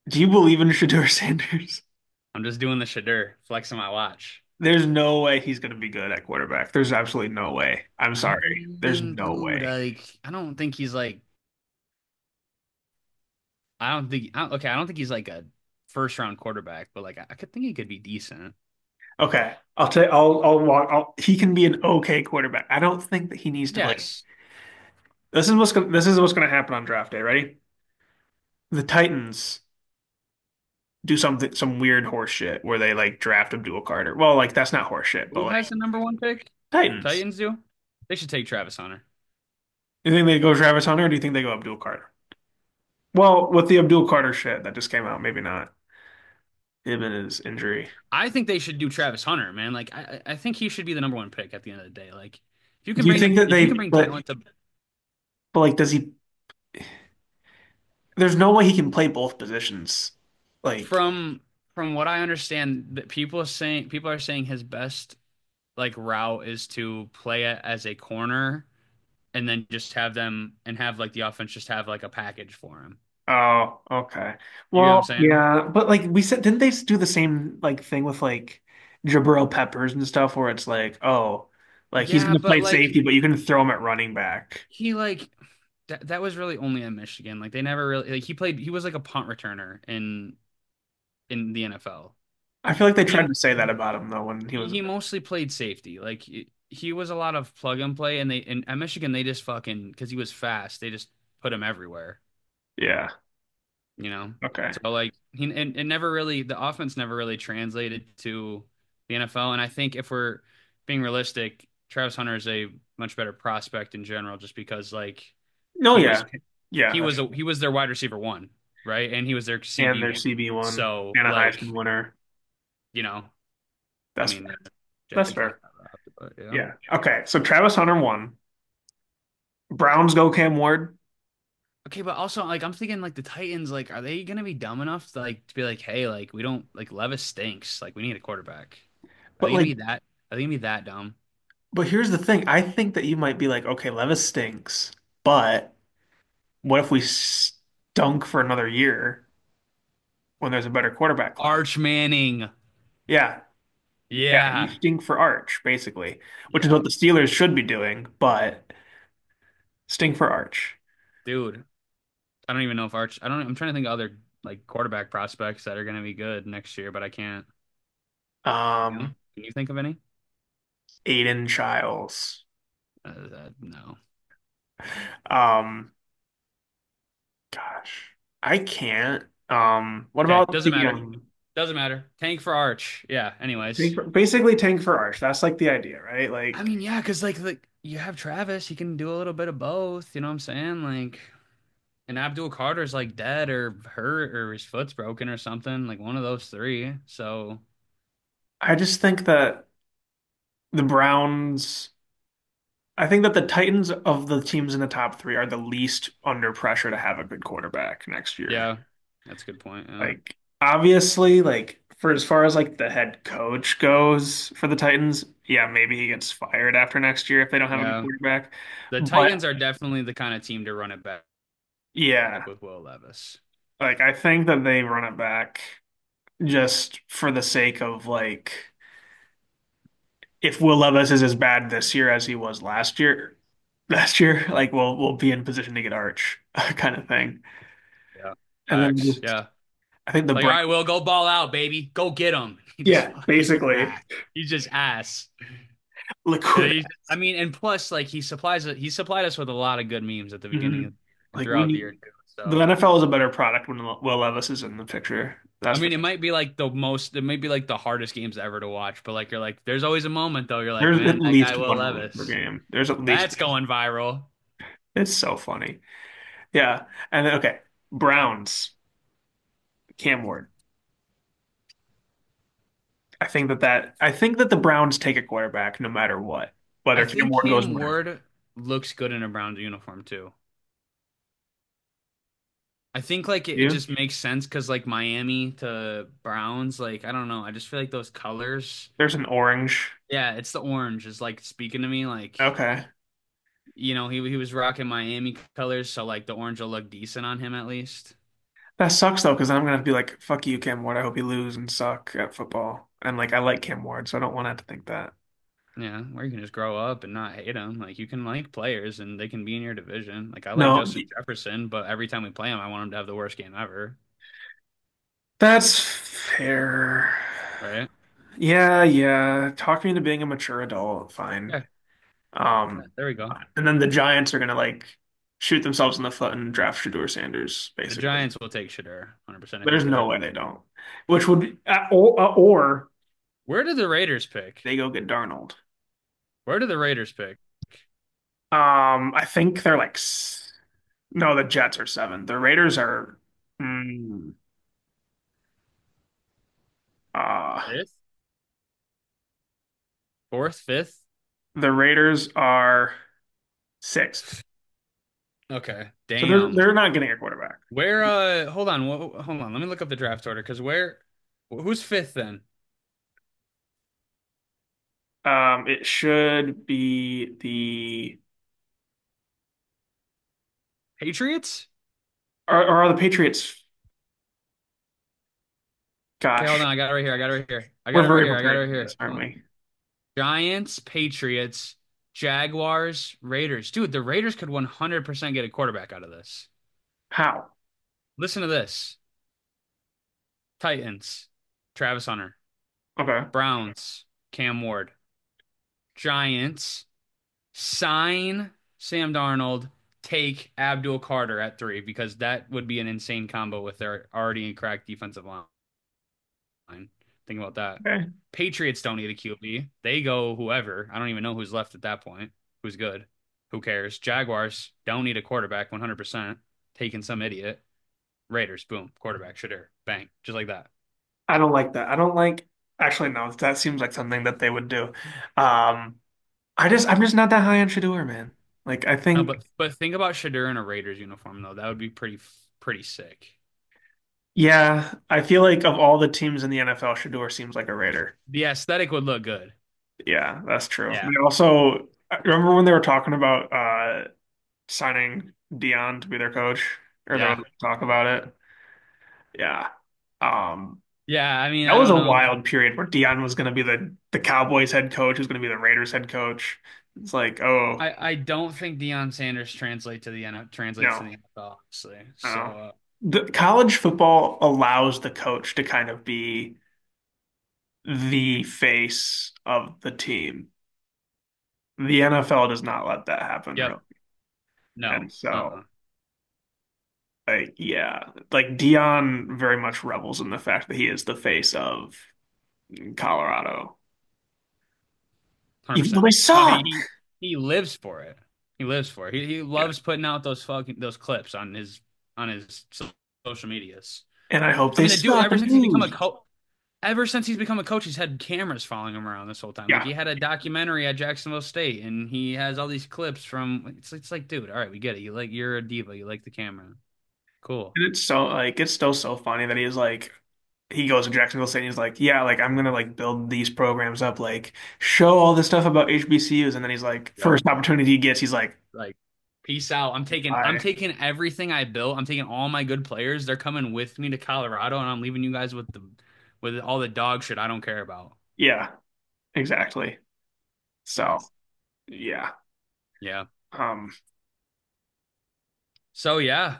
Do you believe in Shedeur Sanders? I'm just doing the shadur, flexing my watch. There's no way he's going to be good at quarterback. There's absolutely no way. I'm I sorry. There's mean, no dude, way. like, I don't think he's like, I don't think, I don't, okay, I don't think he's like a first round quarterback, but like, I, I could think he could be decent. Okay, I'll tell. I'll. I'll walk. I'll, he can be an okay quarterback. I don't think that he needs to like. Yes. This is what's gonna. This is what's gonna happen on draft day. Ready? The Titans do something, some weird horse shit where they like draft Abdul Carter. Well, like that's not horse shit, but Who like has the number one pick? Titans. Titans do? They should take Travis Hunter. You think they go Travis Hunter, or do you think they go Abdul Carter? Well, with the Abdul Carter shit that just came out, maybe not. Him and his injury. I think they should do Travis Hunter, man. Like, I, I I think he should be the number one pick at the end of the day. Like, if you can Do you bring think the, that if you they, can bring but, talent to but like, does he? There's no way he can play both positions. Like, from from what I understand, that people are saying people are saying his best like route is to play it as a corner and then just have them and have like the offense just have like a package for him. oh, okay. You get what I'm Well, saying? yeah, but like we said, didn't they do the same like thing with like Jabril Peppers and stuff, where it's like, oh, like he's Yeah, gonna but play like safety, but you can throw him at running back. he like that that was really only in Michigan. Like they never really like he played he was like a punt returner in in the N F L. I feel like they tried He to say that about him though when he was. he mostly played safety. Like he, he was a lot of plug and play and they in at Michigan they just fucking because he was fast, they just put him everywhere. Yeah. You know? Okay. So like he and it never really the offense never really translated to the N F L. And I think if we're being realistic, Travis Hunter is a much better prospect in general, just because like No, he yeah, was yeah. he That's was a, he was their wide receiver one, right? And he was their and C B their one. C B one So and a like, Heisman winner. you know, I That's mean, fair. Jay That's Z's not fair. that route, but yeah. Yeah. Okay. So Travis Hunter won. Browns go Cam Ward. Okay, but also like I'm thinking like the Titans, like, are they gonna be dumb enough to like to be like, hey, like we don't like Levis stinks, like we need a quarterback. Are But they gonna like, be that? Are they gonna be that dumb? but here's the thing. I think that you might be like, okay, Levis stinks, but what if we stunk for another year when there's a better quarterback class? Arch Manning. Yeah. Yeah. You Yeah. stink for Arch, basically, which is Yeah. what the Steelers should be doing, but stink for Arch. Dude, I don't even know if Arch I don't I'm trying to think of other like quarterback prospects that are gonna be good next year, but I can't. You know? Um, Can you think of any? Aiden Childs. Uh, uh, no. Um, Gosh, I can't. Um, what Okay, about doesn't the matter. um Doesn't matter. Tank for Arch. Yeah, tank anyways. for, basically tank for Arch? That's like the idea, right? I Like mean, yeah, because like like you have Travis, he can do a little bit of both, you know what I'm saying? Like and Abdul Carter's like dead or hurt or his foot's broken or something, like one of those three. So I just think that the Browns, I think that the Titans of the teams in the top three are the least under pressure to have a good quarterback next year. yeah, that's a good point. Yeah. Like obviously, like for as far as like the head coach goes for the Titans, yeah, maybe he gets fired after next year if they don't have a good Yeah. quarterback. The But Titans are definitely the kind of team to run it back yeah, like with Will Levis. like I think that they run it back just for the sake of like if Will Levis is as bad this year as he was last year, last year, like we'll we'll be in position to get Arch kind of thing. Yeah. And then Facts. just Yeah. I think the Like, all Browns, right, Will, go ball out, baby. Go get him. He just yeah, fucking basically trash. He's just ass. And liquid. he's, I mean, and plus, like, he supplies he supplied us with a lot of good memes at the beginning Mhm. of, and Like we throughout the need year too. the So, N F L is a better product when Will Levis is in the picture. I That's for mean, it might be like the most, it might be like the hardest games ever to watch, but like, you're like, there's always a moment though. You're like, there's at man, that guy least Will one moment per Levis, game. There's at least that's going viral. it's so funny. Yeah. And then okay, Browns, Cam Ward. I think that that I think that the Browns take a quarterback no matter what, I whether Cam think Ward goes Cam where. Ward looks good in a Browns uniform too. I think like it, it You? just makes sense because like Miami to Browns, like I don't know. I just feel like those colors. There's an orange. Yeah, it's the orange is like speaking to me. Like Okay. you know, he he was rocking Miami colors, so like the orange will look decent on him at least. That sucks though, because I'm gonna be like, fuck you, Cam Ward. I hope you lose and suck at football. And like I like Cam Ward, so I don't want to have to think that. Yeah, or you can just grow up and not hate them. Like you can like players and they can be in your division. Like I like No, Justin Jefferson, but every time we play him, I want him to have the worst game ever. that's fair. Right? Yeah, yeah. Talk me into being a mature adult, fine. Yeah, yeah. Um, There we go. and then the Giants are gonna like shoot themselves in the foot and draft Shedeur Sanders, The basically. Giants will take Shadur one hundred percent if he's There's no good. way they don't. Which would uh, or, uh, or Where did the Raiders pick? they go get Darnold. Where did the Raiders pick? Um, I think they're like s- no, the Jets are seven. The Raiders are mm, uh Fifth? Fourth? Fifth? the Raiders are sixth. Okay. So they're Damn. they're not getting a quarterback. Where uh hold on, wh- hold on. Let me look up the draft order because where who's fifth then? Um, it should be the Patriots? or, or are the Patriots? Okay, hold Gosh, on. I got it right here. I got it right here. I got we're it right very here. I got it prepared right for this, here. aren't Hold on. we? Giants, Patriots, Jaguars, Raiders. Dude, the Raiders could one hundred percent get a quarterback out of this. How? Listen to this. Titans, Travis Hunter. Okay. Browns, Cam Ward. Giants, sign Sam Darnold, take Abdul Carter at three because that would be an insane combo with their already cracked defensive line. Think about that. Okay. Patriots don't need a Q B. They go whoever. I don't even know who's left at that point. Who's good? Who cares? Jaguars don't need a quarterback one hundred percent. Taking some idiot. Raiders, boom, quarterback, Shadur, bang, just like that. I don't like that. I don't like actually no, that seems like something that they would do. Um, I just I'm just not that high on Shador, man. Like I No, think but but think about Shadur in a Raiders uniform though. That would be pretty pretty sick. yeah, I feel like of all the teams in the N F L, Shador seems like a Raider. The aesthetic would look good. Yeah, that's true. Yeah, They also remember when they were talking about uh signing Dion to be their coach, or there yeah, was talk about it. Yeah. Um, yeah. I mean, that I was don't a know. wild period where Dion was going to be the the Cowboys head coach, who's going to be the Raiders head coach. It's like, oh, I I don't think Deion Sanders translate to the N F translates to no, the N F L, honestly. So no. uh, The college football allows the coach to kind of be the face of the team. The N F L does not let that happen, yep, really. no, And so, uh-uh. like, yeah, like Dion very much revels in the fact that he is the face of Colorado, even though one hundred percent. they No, he, suck. he he lives for it. He lives for it. He he Yeah. loves putting out those fucking those clips on his on his so- social medias. And I hope I they mean, the dude, suck ever and since he's become a lose. coach, ever since he's become a coach, he's had cameras following him around this whole time. Like Yeah. he had a documentary at Jacksonville State, and he has all these clips from. It's it's like, dude, all right, we get it. You like you're a diva. You like the camera. Cool. And it's so like it's still so funny that he's like he goes to Jacksonville State and he's like, yeah, like I'm gonna like build these programs up, like show all this stuff about H B C Us, and then he's like, Yep. first opportunity he gets, he's like, Like, peace out. I'm taking I'm bye. taking everything I built. I'm taking all my good players. They're coming with me to Colorado, and I'm leaving you guys with the with all the dog shit I don't care about. Yeah, exactly. Yeah. So yeah. Yeah. Um So yeah,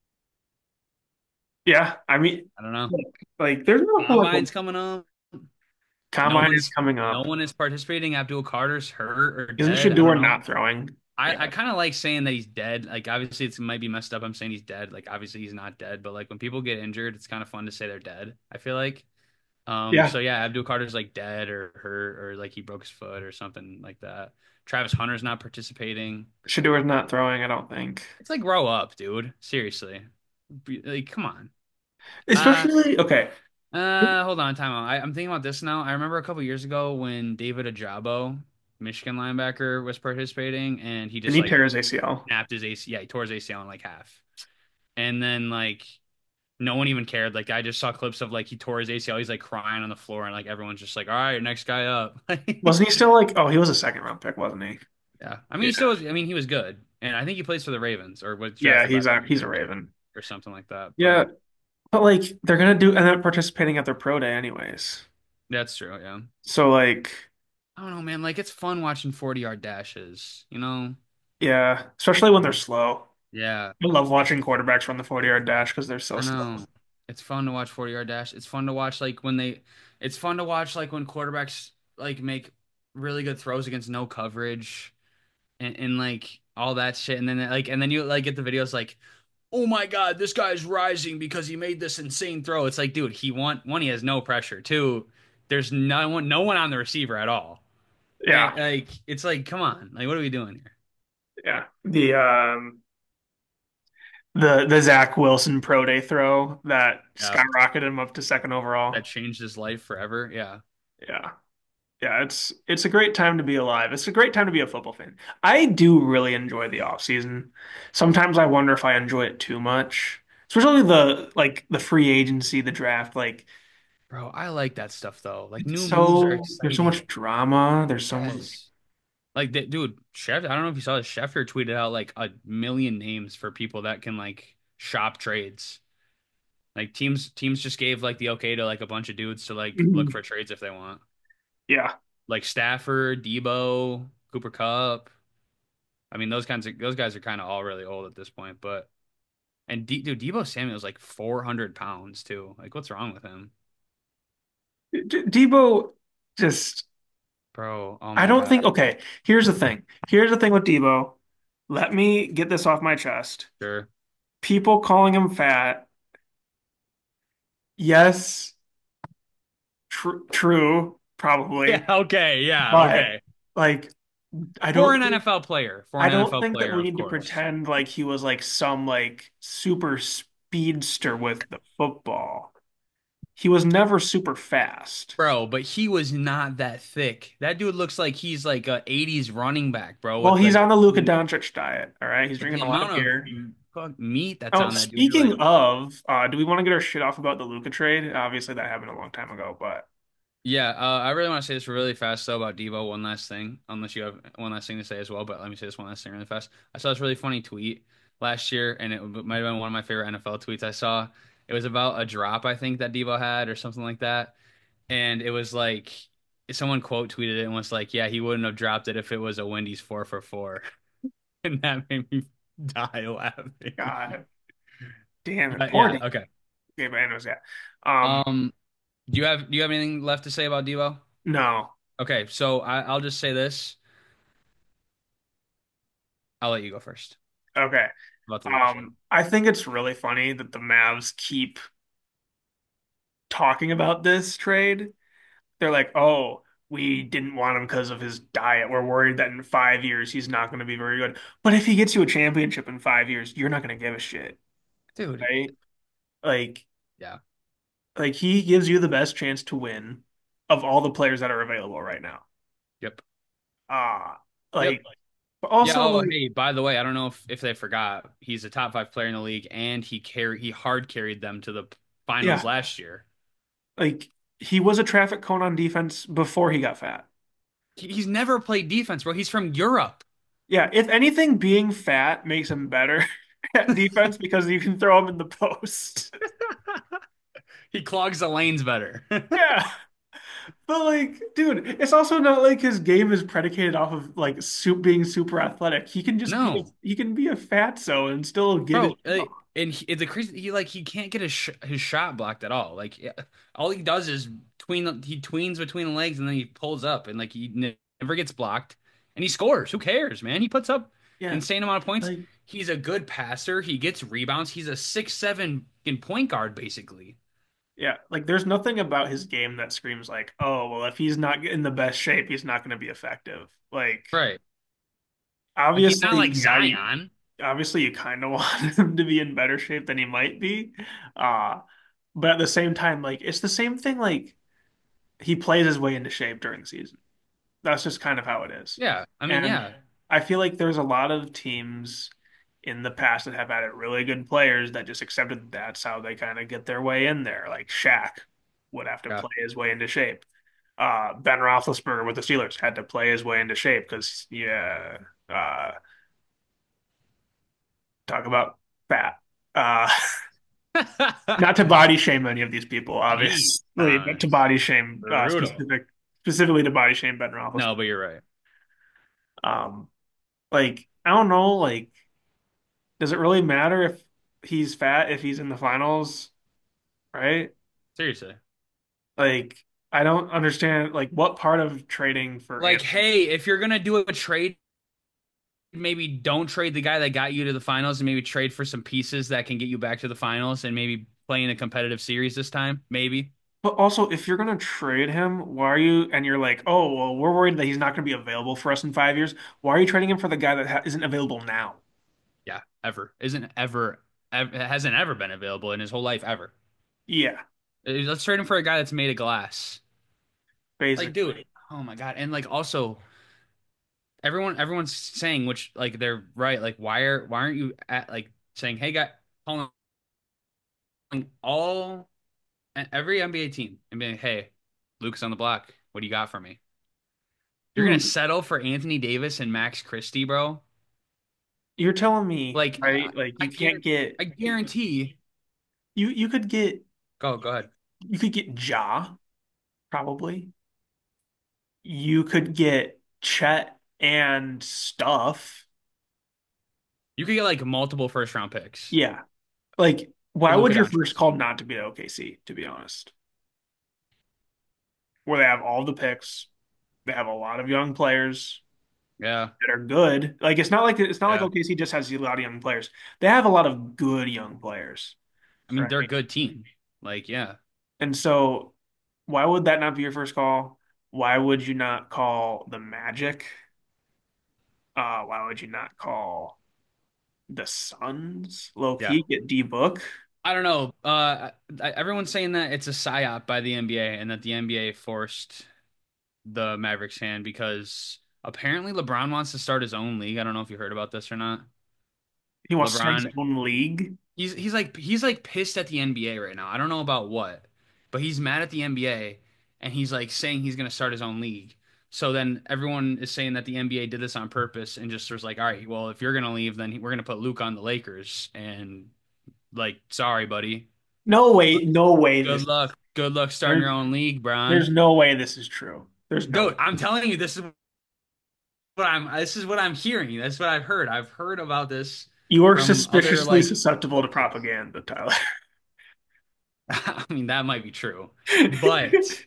yeah, I mean I don't know. like there's not a whole lot of Combine's coming up. No combine is one's coming no up. one is participating. Abdul Carter's hurt or Isn't dead. I don't Shador know. not throwing? I, Yeah. I kind of like saying that he's dead. Like obviously it's, it might be messed up. I'm saying he's dead. Like obviously he's not dead, but like when people get injured, it's kind of fun to say they're dead. I feel like. Um. Yeah. So yeah, Abdul Carter's like dead or hurt or like he broke his foot or something like that. Travis Hunter's not participating. Shador's not throwing, I don't think. It's like grow up, dude. Seriously. Be- Like come on. Uh. Especially okay. Uh. Hold on. Time out. I, I'm thinking about this now. I remember a couple years ago when David Ajabo, Michigan linebacker, was participating and he Did just he like tear his A C L? snapped his A C. Yeah, he tore his A C L in like half. And then like no one even cared. Like I just saw clips of like he tore his A C L. He's like crying on the floor, and like everyone's just like, "All right, next guy up." Wasn't he still like, oh, he was a second round pick, wasn't he? Yeah, I mean Yeah. he still was. I mean he was good, and I think he plays for the Ravens or was Yeah, drafted by he's the a he's a Ravens Raven. or something like that. But Yeah. But like they're gonna do end up participating at their pro day anyways. That's true, yeah. So like I don't know, man. Like it's fun watching forty yard dashes, you know? yeah, especially when they're slow. Yeah, I love watching quarterbacks run the forty yard dash because they're so I slow. know. It's fun to watch forty yard dash. It's fun to watch like when they it's fun to watch like when quarterbacks like make really good throws against no coverage and, and like all that shit. And then like and then you like get the videos like, oh my God, this guy's rising because he made this insane throw. It's like, dude, he want one, he has no pressure. Two, there's no one no one on the receiver at all. And Yeah, like it's like, come on, like what are we doing here? yeah. The um the the Zach Wilson pro day throw that Yeah. skyrocketed him up to second That overall. changed his life forever. Yeah. Yeah. Yeah, it's it's a great time to be alive. It's a great time to be a football fan. I do really enjoy the off season. Sometimes I wonder if I enjoy it too much. Especially the like the free agency, the draft, like Bro, I like that stuff though. Like it's new moves are so there's so exciting. much drama. There's so much Yes. Like that dude, Chef, I don't know if you saw this. Schefter tweeted out like a million names for people that can like shop trades. Like teams teams just gave like the okay to like a bunch of dudes to like look Mhm. for trades if they want. Yeah. Like Stafford, Debo, Cooper Cup. I mean, those kinds of those guys are kind of all really old at this point, but and D, dude, Debo Samuel's like four hundred pounds too. Like, what's wrong with him, D Debo just bro? Oh I my don't God, think okay, here's the thing. Here's the thing with Debo. Let me get this off my chest. sure. People calling him fat. Yes, tr true, Yeah, probably. okay, yeah, But okay. like I For don't an think N F L player, for I an don't N F L think that player, we of need to course, pretend like he was like some like super speedster with the football. He was never super fast. bro. But he was not that thick. That dude looks like he's like a eighties running back, bro. Well, With he's like on the Luka with Doncic diet, all right? He's drinking the a lot of amount of beer. mm, fuck meat that's Oh, on that dude, you're speaking like, of, uh, do we want to get our shit off about the Luka trade? Obviously, that happened a long time ago, but yeah. Uh, I really want to say this really fast though about Devo. One last thing, unless you have one last thing to say as well. But let me say this one last thing really fast. I saw this really funny tweet last year, and it might have been one of my favorite N F L tweets I saw. It was about a drop I think that Devo had or something like that. And it was like someone quote tweeted it and was like, "Yeah, he wouldn't have dropped it if it was a Wendy's four for four," and that made me die laughing. God damn it, But poor yeah, Debo. okay. Okay, but anyways, yeah. Um, Um, do you have do you have anything left to say about Devo? no, Okay, so I, I'll just say this. I'll let you go first okay. about the Luka trade. Um, I think it's really funny that the Mavs keep talking about this trade. They're like, oh, we didn't want him because of his diet. We're worried that in five years he's not going to be very good. But if he gets you a championship in five years, you're not going to give a shit, Dude. right? Like, Yeah. like he gives you the best chance to win of all the players that are available right now. Yep. Uh Yep. like, but Yeah. also Oh, like, hey, by the way, I don't know if, if they forgot. He's a top five player in the league, and he carry he hard carried them to the finals yeah, last year. like he was a traffic cone on defense before he got fat. He, he's never played defense, bro. He's from Europe. Yeah, if anything, being fat makes him better at defense because you can throw him in the post. He clogs the lanes better. Yeah. But like, dude, it's also not like his game is predicated off of like soup being super athletic. He can just be a, No, he can be a fatso and still get it. bro. uh, And he, the crazy, he like he can't get his sh his shot blocked at all. Like yeah, all he does is tween. He tweens between the legs and then he pulls up and like he ne- never gets blocked and he scores. Who cares, man? He puts up Yeah, insane amount of points. like He's a good passer. He gets rebounds. He's a six seven in point guard basically. yeah, like there's nothing about his game that screams like, oh, well, if he's not in the best shape, he's not going to be effective. Like, Right. Like he's not obviously, like yeah, you Zion. obviously you kind of want him to be in better shape than he might be. Uh, but at the same time, like it's the same thing. Like he plays his way into shape during the season. That's just kind of how it is. Yeah. I mean, And yeah. I feel like there's a lot of teams in the past that have had really good players that just accepted that's how they kind of get their way in there. Like Shaq would have to Yeah. play his way into shape. Uh, Ben Roethlisberger with the Steelers had to play his way into shape because, yeah, uh, talk about fat. Uh, Not to body shame any of these people, Jeez, obviously, but to Hans. body shame uh, Brutal. specific, specifically to body shame Ben Roethlisberger. No, but you're right. Um, like I don't know, like does it really matter if he's fat if he's in the finals, right? Seriously. Like I don't understand like what part of trading for Like, Anthony. hey, if you're gonna do a trade, maybe don't trade the guy that got you to the finals and maybe trade for some pieces that can get you back to the finals and maybe play in a competitive series this time. Maybe. But also, if you're gonna trade him, why are you? And you're like, oh well, we're worried that he's not gonna be available for us in five years. Why are you trading him for the guy that ha isn't available now? Yeah, ever. Isn't ever, ever hasn't ever been available in his whole life ever. Yeah, Uh, Let's trade him for a guy that's made of glass. Like, basically. dude, oh my God. And like also everyone everyone's saying, which like they're right, like why are why aren't you at like saying, hey guy, calling all every N B A team and being, hey, Luke's on the block. What do you got for me? You're gonna Dude, settle for Anthony Davis and Max Christie, bro? you're telling me, Like, right? I, Like I you can't guarantee, get I guarantee. you you could get Go, go ahead. you could get Ja probably. You could get Chet and stuff. You could get like multiple first round picks Yeah. Like, for why Luka would your Doncic. first call not to be O K C, to be honest? Where they have all the picks, they have a lot of young players Yeah, that are good. Like it's not like it's not like yeah. O K C just has a lot of young players. They have a lot of good young players, I mean, they're a right? good team. Like, yeah, And so why would that not be your first call? Why would you not call the Magic? Uh, why would you not call the Suns? Low yeah. key, get D Book. I don't know. Uh, I, everyone's saying that it's a psyop by the N B A and that the N B A forced the Mavericks hand because apparently LeBron wants to start his own league. I don't know if you heard about this or not. He wants to start his LeBron, own league. he's he's like he's like pissed at the N B A right now. I don't know about what, but he's mad at the N B A and he's like saying he's gonna start his own league. So then everyone is saying that the N B A did this on purpose and just was like, all right, well, if you're gonna leave, then we're gonna put Luke on the Lakers and like, sorry, buddy. No way, no way Good this luck. Good luck starting there, your own league, there's Bron. no way this is true. There's no Dude, way. I'm telling you, this is what I'm this is what I'm hearing. That's what I've heard. I've heard about this You are from other suspiciously like susceptible to propaganda, Tyler. I mean that might be true. But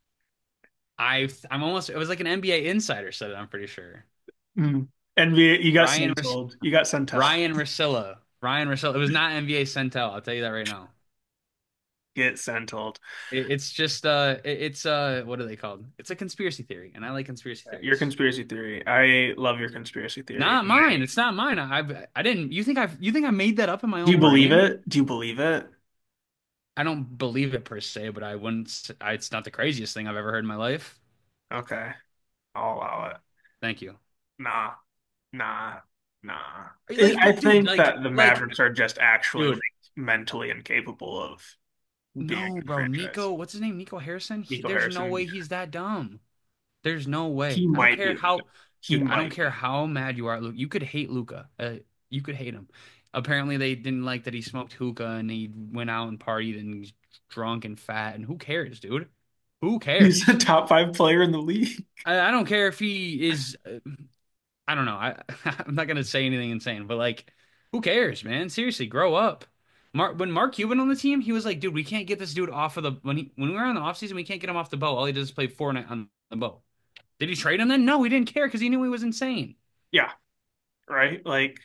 I I'm almost it was like an N B A insider said it, I'm pretty sure. Mm. N B A, you got Ryan sent told. You got sent out. Ryan Russillo. Ryan Russillo. It was not N B A Centel, I'll tell you that right now. Get sent told. It, it's just uh it- it's uh what are they called? It's a conspiracy theory, and I like conspiracy Your theories. conspiracy theory. I love your conspiracy theory. Not mine. It's not mine. I I I didn't you think I've you think I made that up in my Do you own believe brain? it? Do you believe it? I don't believe it per se, but I wouldn't. s- I, it's not the craziest thing I've ever heard in my life. Okay, I'll allow it. Thank you. Nah, nah, nah. Are you I like, I but dude, think like, that the like, Mavericks are just actually like dude, mentally incapable of being a no, good bro. franchise. Nico, what's his name? Nico Harrison. He, Nico there's no Harrison, way he's that dumb. There's no way. he I don't might care be. how, He dude. I don't might care be. how mad you are. Luke, you could hate Luca. Uh, you could hate him. Apparently, they didn't like that he smoked hookah and he went out and partied and he's drunk and fat. And who cares, dude? Who He's a cares? top five player in the league. I, I don't care if he is. uh, I don't know. I I'm not gonna say anything insane, but like, who cares, man? Seriously, grow up. Mark when Mark Cuban on the team, he was like, dude, we can't get this dude off of the when he when we were on the offseason, we can't get him off the boat. All he does is play Fortnite on the boat. Did he trade him then? No, he didn't care because he knew he was insane. Yeah, right. Like,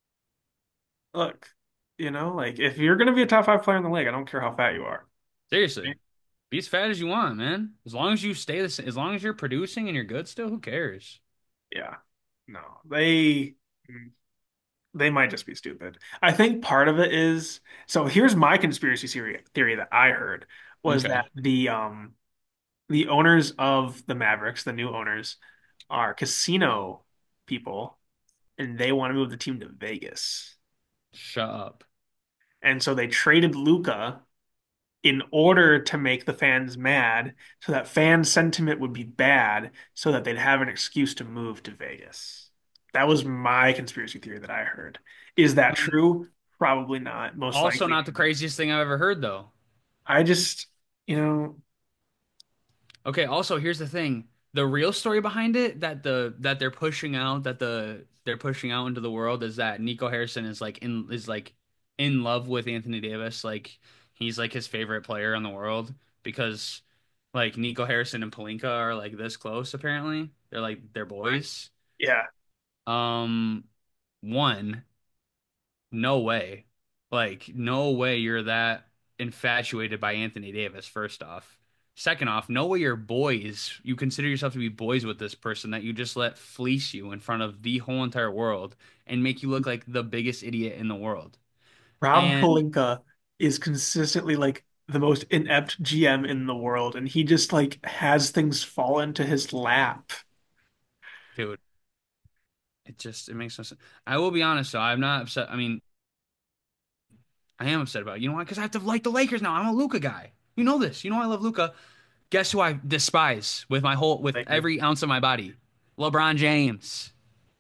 look, you know, like if you're gonna be a top five player in the league, I don't care how fat you are. Seriously, be as fat as you want, man. As long as you stay the same, as long as you're producing and you're good still, who cares? Yeah, no, they they might just be stupid. I think part of it is so. Here's my conspiracy theory theory that I heard was Okay, that the um the owners of the Mavericks, the new owners, are casino people, and they want to move the team to Vegas, shut up. and so they traded Luca in order to make the fans mad, so that fan sentiment would be bad, so that they'd have an excuse to move to Vegas. That was my conspiracy theory that I heard. Is that Um, true? Probably not, most Also, likely. not the craziest thing I've ever heard, though. I just, you know, Okay, also here's the thing. The real story behind it that the that they're pushing out that the they're pushing out into the world is that Nico Harrison is like in is like in love with Anthony Davis. Like he's like his favorite player in the world because like Nico Harrison and Pelinka are like this close apparently. They're like they're boys. yeah. Um one, no way. Like, no way you're that infatuated by Anthony Davis, first off. Second off, no way you're boys. You consider yourself to be boys with this person that you just let fleece you in front of the whole entire world and make you look like the biggest idiot in the world. Rob And, Pelinka is consistently like the most inept G M in the world, and he just like has things fall into his lap. dude, it just it makes no sense. I will be honest though, I'm not upset. I mean, I am upset about it. You know why? Because I have to like the Lakers now. I'm a Luca guy. You know this. You know I love Luca. Guess who I despise with my whole with Lakers. every ounce of my body? LeBron James.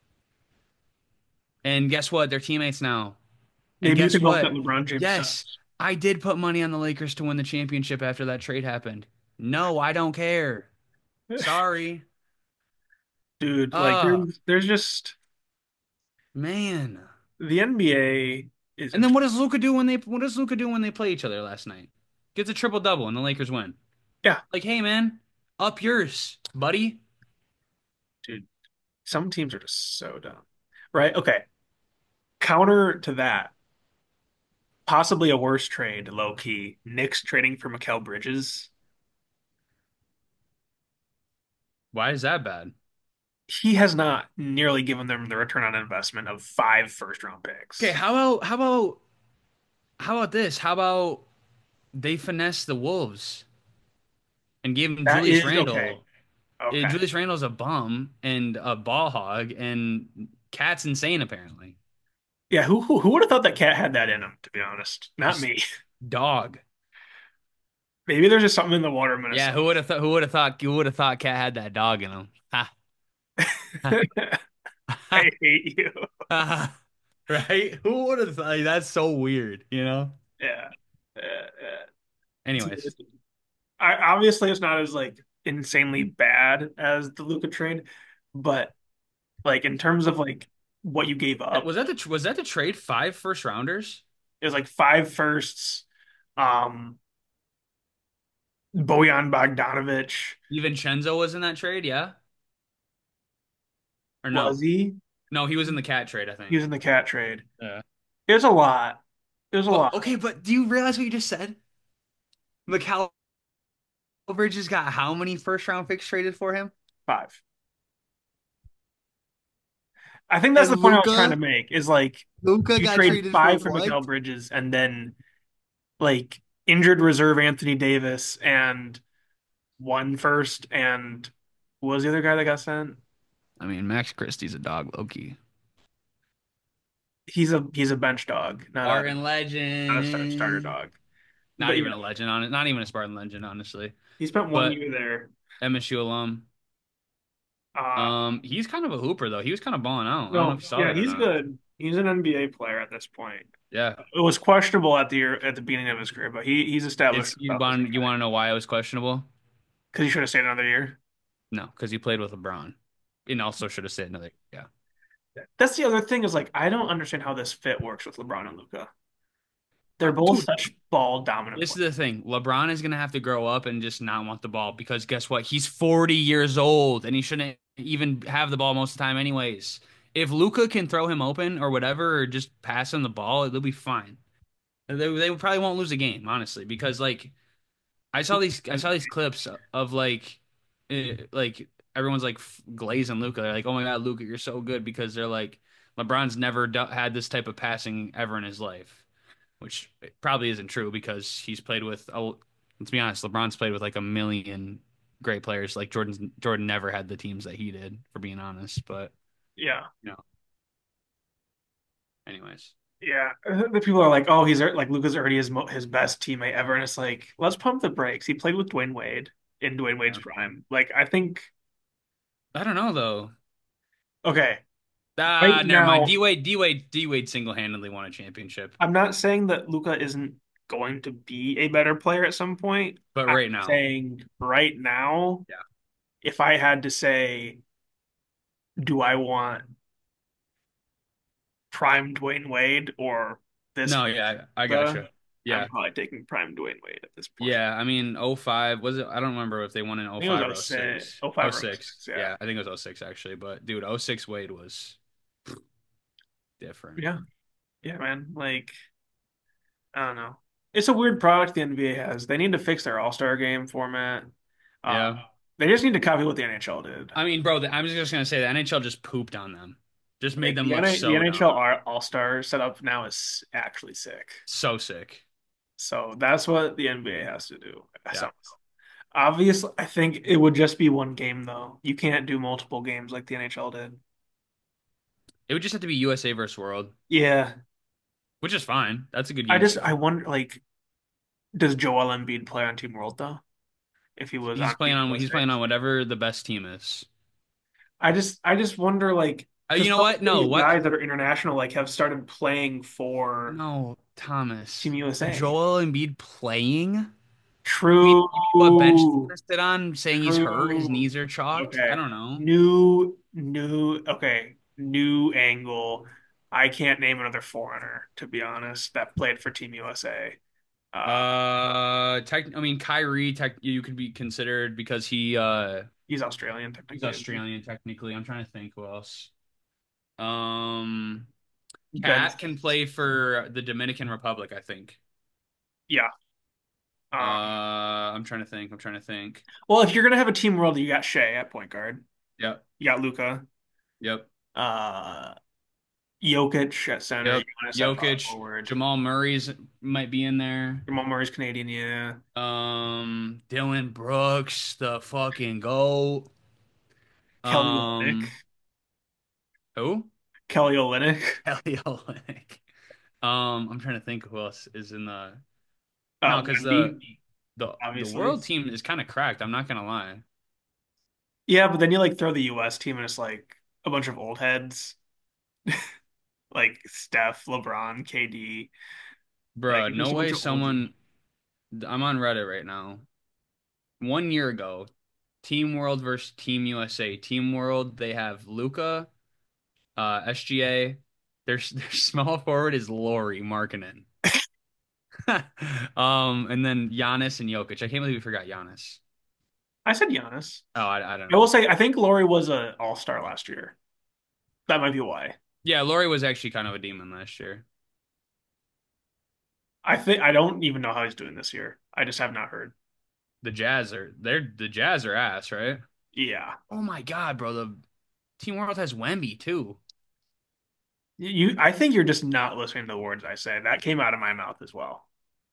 And guess what? They're teammates now. And Maybe you guess can hope that what? LeBron James Yes, sucks. I did put money on the Lakers to win the championship after that trade happened. No, I don't care. Sorry. Dude, like Uh, there's there's just man. the N B A is And then interesting. what does Luca do when they what does Luca do when they play each other last night? Gets a triple double and the Lakers win. Yeah, Like, hey man, up yours, buddy. dude. Some teams are just so dumb. Right? Okay. Counter to that, possibly a worse trade, low key. Knicks trading for Mikal Bridges. Why is that bad? He has not nearly given them the return on investment of five first round Okay, picks. how about how about how about this? How about they finesse the Wolves and gave him That Julius is okay. Randle. Uh, Okay. Julius Randle's a bum and a ball hog, and Cat's insane apparently. Yeah, who who, who would have thought that Cat had that in him, to be honest? Not Just me. dog. Maybe there's just something in the water in Yeah, Minnesota. who would have thought? Who would have thought? Who would have thought Cat had that dog in him? Ha ha I ha hate you. ha. Right? Who would have thought? Like, that's so weird, you know? Yeah. Uh, uh, Anyways, I, obviously, it's not as like insanely bad as the Luka trade, but like in terms of like what you gave that- up, was that the was that the trade five first rounders? it was like five firsts. Um, Bojan Bogdanovic, DiVincenzo was in that trade, yeah? Or was no? he? No, he was in the Cat trade, I He think. was in the Cat trade. Yeah. It was a lot. It was a But lot. okay, but do you realize what you just said? Mikal Bridges got how many first round picks traded for him? Five. I think that's And the point I was trying to Luca, make is like Luca you got trade traded for five for what? Mikal Bridges and then like injured reserve Anthony Davis and one first and who was the other guy that got sent? I mean, Max Christie's a dog, Loki. He's a he's a bench dog, not a Spartan not a star, starter legend. dog. Not But yeah, even a legend on it. Not even a Spartan legend, honestly. he spent one But year there. M S U alum. Uh, Um, he's kind of a hooper though. He was kind of balling out. I don't know if no, you saw yeah, that or he's not. good. He's an N B A player at this point. Yeah. It was questionable at the year at the beginning of his career, but he he's established It's you himself as a want you guy want to know why it was questionable? because he should have stayed another year. No, because he played with LeBron. And also should have stayed another. Yeah. That's the other thing is like I don't understand how this fit works with LeBron and Luca. Uh, They're both dude, such ball dominant this is players. the thing. LeBron is gonna have to grow up and just not want the ball because guess what? He's forty years old and he shouldn't even have the ball most of the time anyways. If Luca can throw him open or whatever, or just pass him the ball, they'll be fine. They, they probably won't lose a game, honestly, because like I saw these I saw these clips of like eh, like everyone's like f- glazing Luca. They're like, "Oh my God, Luca, you're so good," because they're like LeBron's never do- had this type of passing ever in his life, which probably isn't true because he's played with. A, let's be honest, LeBron's played with like a million great players. Like Jordan, Jordan never had the teams that he did, for being honest. But Yeah. you know, anyways, Yeah, the people are like, "Oh, he's like Luca's already his mo his best teammate ever," and it's like, let's pump the brakes. He played with Dwayne Wade in Dwayne Wade's yeah. prime. Like, I think, I don't know though. okay, Right Ah, never mind. D now, Wade, D Wade, D Wade single-handedly won a championship. I'm not saying that Luca isn't going to be a better player at some point. But I'm right now, saying right now, yeah. if I had to say, do I want prime Dwayne Wade or this No, yeah, I got Luka? you. I'm Yeah. probably taking prime Dwayne Wade at this point. Yeah, I mean, oh five was it? I don't remember if they won in I oh think it was five or oh oh six, six. oh five oh or six. oh six, yeah. Yeah, I think it was oh six actually. But dude, oh six Wade was different. Yeah, yeah, man. Like, I don't know. It's a weird product the N B A has. They need to fix their All-Star game format. Uh, Yeah. they just need to copy what the N H L did. I mean, bro, the, I'm just gonna say the N H L just pooped on them. Just made Like them the look N the so N H L dumb. All-Star setup now is actually sick. So sick. So that's what the N B A has to do. Yeah. So obviously, I think it would just be one game though. You can't do multiple games like the N H L did. It would just have to be U S A versus World, Yeah, which is fine. That's a good I just use. I wonder like, does Joel Embiid play on Team World though? If he was He's on playing Team on he's playing U S A, on whatever the best team is. I just I just wonder like Uh, you because know some what? of No, these what? guys that are international like have started playing for No, Thomas. Team U S A. Joel Embiid playing? You mean True, you mean what bench he's gonna sit on, saying he's hurt, his true. knees are chalked? I Okay. don't know. New, new, okay. New angle. I can't name another foreigner, to be honest, that played for Team U S A. Uh, Uh, tech, I mean, Kyrie, tech, you could be considered because he uh he's Australian, he's technically, isn't he? Australian technically. I'm trying to think who else. Um, Ben, Cat can play for the Dominican Republic, I think. yeah. Uh, Um, I'm trying to think. I'm trying to think. well, if you're gonna have a team world, you got Shea at point guard. Yep. You got Luca. Yep. Uh, Jokic at center. Yep. Giannis at power Jokic, forward. Jamal Murray's might be in there. Jamal Murray's Canadian, yeah. Um, Dylan Brooks, the fucking GOAT. Kelly Olynyk. Um, who? Kelly Olynyk. Kelly Olynyk. Um, I'm trying to think who else is in the Uh, no, because the Wemby, the the obviously. world team is kind of cracked. I'm not gonna lie, Yeah, but then you like throw the U S team and it's like a bunch of old heads like Steph, LeBron, K D. Like bruh. it's No just a bunch way. of old dudes. Someone. I'm on Reddit right now. One year ago, Team World versus Team U S A. Team World, they have Luca, uh, S G A. Their their small forward is Laurie Markkinen. Um, and then Giannis and Jokic. I can't believe we forgot Giannis. I said Giannis. Oh, I, I don't I will know. say I think Laurie was a all-star last year. That might be why. Yeah, Laurie was actually kind of a demon last year. I think I don't even know how he's doing this year. I just have not heard. The Jazz are they're the Jazz are ass, right? Yeah. Oh my God, bro. The Team World has Wemby too. You I think you're just not listening to the words I say. That came out of my mouth as well.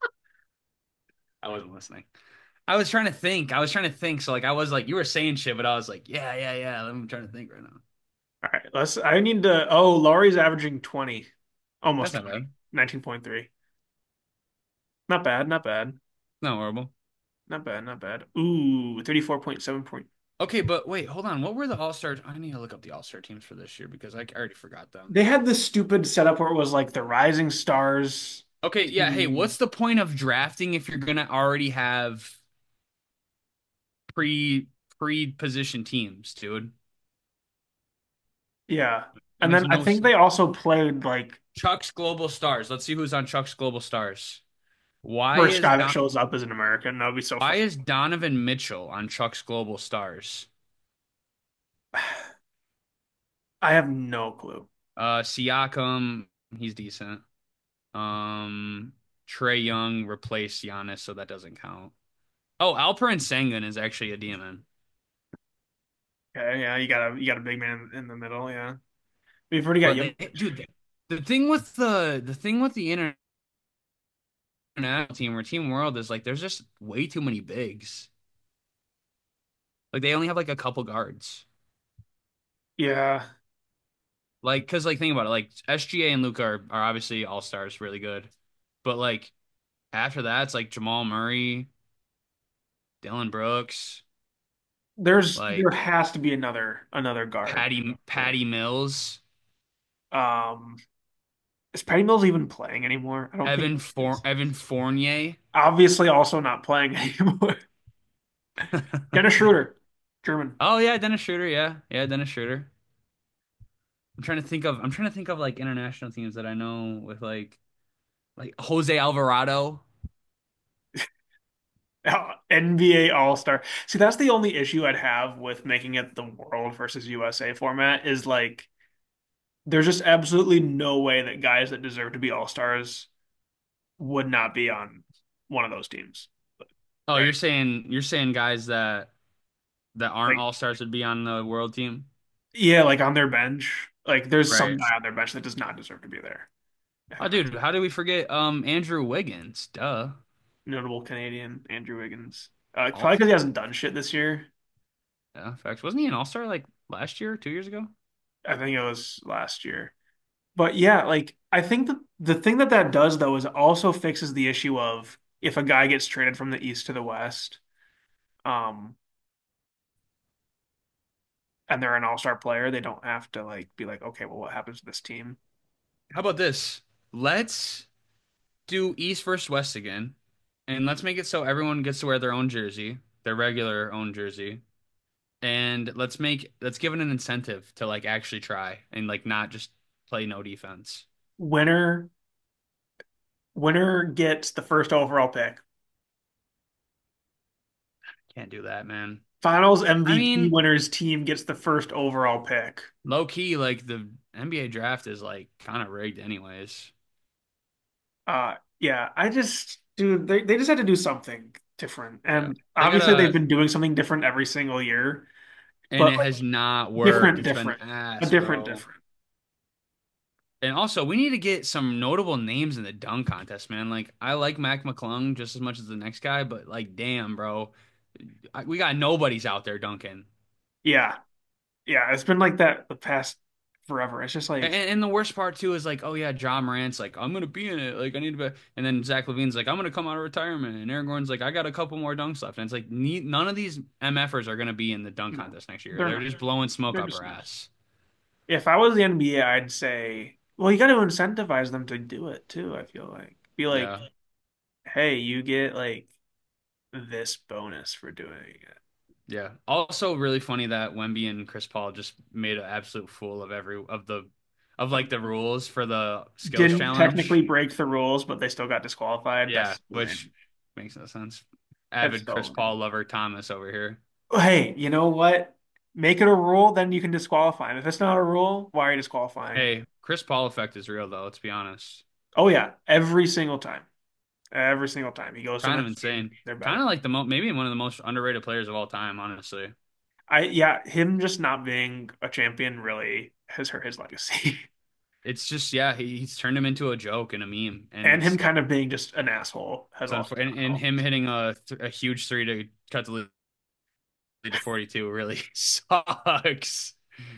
I wasn't listening. I was trying to think. I was trying to think. So like I was like you were saying shit, but I was like, yeah, yeah, yeah. I'm trying to think right now. All right, let's I need to oh, Laurie's averaging twenty. Almost That's not twenty. bad. nineteen point three. Not bad, not bad. Not horrible. Not bad, not bad. Ooh, thirty-four point seven point. Okay, but wait, hold on. What were the All-Star? I need to look up the All-Star teams for this year because I already forgot them. They had this stupid setup where it was like the Rising Stars Okay, yeah. Hey, team. what's the point of drafting if you're gonna already have pre pre-position teams, dude? Yeah. It And makes then I no think sense. they also played like Chuck's Global Stars. Let's see who's on Chuck's Global Stars. Why first is guy that Don shows up as an American. That would be so why fun. is Donovan Mitchell on Chuck's Global Stars? I have no clue. Uh, Siakam, he's decent. Um, Trey Young replaced Giannis, so that doesn't count. Oh, Alperen Sengun is actually a demon. Okay, yeah, you got a you got a big man in the middle, yeah. We've already got But they, Jokic. dude, the thing with the the thing with the international team or Team World is like there's just way too many bigs. Like they only have like a couple guards. Yeah. Like, cause like think about it, like S G A and Luca are, are obviously all stars, really good. But like after that, it's like Jamal Murray, Dylan Brooks, There's there like has to be another another guard. Patty Patty Mills. Um, is Patty Mills even playing anymore? I don't think Evan he For is. Evan Fournier. Obviously, also not playing anymore. Dennis Schroeder, German. Oh yeah, Dennis Schroeder. Yeah, yeah, Dennis Schroeder. I'm trying to think of I'm trying to think of like international teams that I know with like like Jose Alvarado. Uh, N B A All-Star. See, that's the only issue I'd have with making it the World versus U S A format is like there's just absolutely no way that guys that deserve to be All-Stars would not be on one of those teams. Oh, Right? you're saying you're saying guys that that aren't Like, all stars would be on the world team, yeah, like on their bench. Like there's some right? guy on their bench that does not deserve to be there. Oh, dude, how did we forget um Andrew Wiggins? Duh. Notable Canadian, Andrew Wiggins. Uh, All probably because he hasn't done shit this year. yeah, facts. Wasn't he an all star like last year, two years ago? I think it was last year. But yeah, like I think that the thing that that does though is also fixes the issue of if a guy gets traded from the East to the West, um, and they're an all-star player, they don't have to like be like, okay, well, what happens to this team? How about this? Let's do East versus West again, and let's make it so everyone gets to wear their own jersey, their regular own jersey, and let's make let's give it an incentive to like actually try and like not just play no defense. Winner, winner gets the first overall pick. Can't do that, man. Finals I M V P mean, winners team gets the first overall pick. low key, like the N B A draft is like kind of rigged anyways. Uh, yeah, I just, dude, they, they just had to do something different. Yeah. And They obviously they've gotta, been doing something different every single year, and but it like has not worked. different, It's been different, a ass, different, bro. different. And also, we need to get some notable names in the dunk contest, man. Like, I like Mac McClung just as much as the next guy, but like, damn, bro, I, we got nobodies out there dunking. Yeah, yeah, it's been like that the past forever. It's just And, like, and the worst part too is like, oh yeah, John Morant's like, I'm gonna be in it. Like, I need to be. And then Zach Levine's like, I'm gonna come out of retirement. And Aaron Gordon's like, I got a couple more dunks left. And it's like, ne none of these MFers are gonna be in the dunk no, contest next year. they're They're not. just blowing smoke They're up just our not. ass. If I was the N B A, I'd say, well, you got to incentivize them to do it too. I feel like be like, Yeah. hey, you get like this bonus for doing it. Yeah. Also, really funny that Wemby and Chris Paul just made an absolute fool of every of the of like the rules for the skills Didn't challenge. technically break the rules, but they still got disqualified. Yeah, That's which lame. makes no sense. That's Avid so Chris lame. Paul lover Thomas over here. Hey, you know what? Make it a rule, then you can disqualify him. If it's not a rule, why are you disqualifying him? Hey, Chris Paul effect is real though, let's be honest. Oh yeah, every single time. Every single time he goes to Kind another of team, insane. they're Kind of better. like the mo maybe one of the most underrated players of all time, honestly. I yeah, him just not being a champion really has hurt his legacy. It's just yeah, he, he's turned him into a joke and a meme, and And him it's kind of being just an asshole has it's also unfor- and, not and helped. him hitting a th a huge three to cut the lead to forty-two really sucks.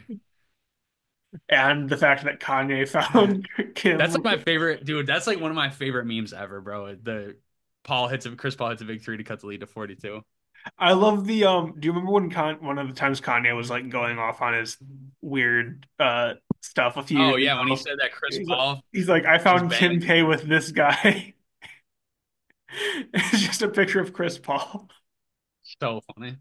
And the fact that Kanye God. found That's Kim. like my favorite, dude. That's like one of my favorite memes ever, bro. The Paul hits a Chris Paul hits a big three to cut the lead to forty-two. I love the um do you remember when Con one of the times Kanye was like going off on his weird uh stuff a few Oh years yeah, when he ago? said that Chris He's like Paul he's like I was found Kim banging. K with this guy. It's just a picture of Chris Paul. So funny.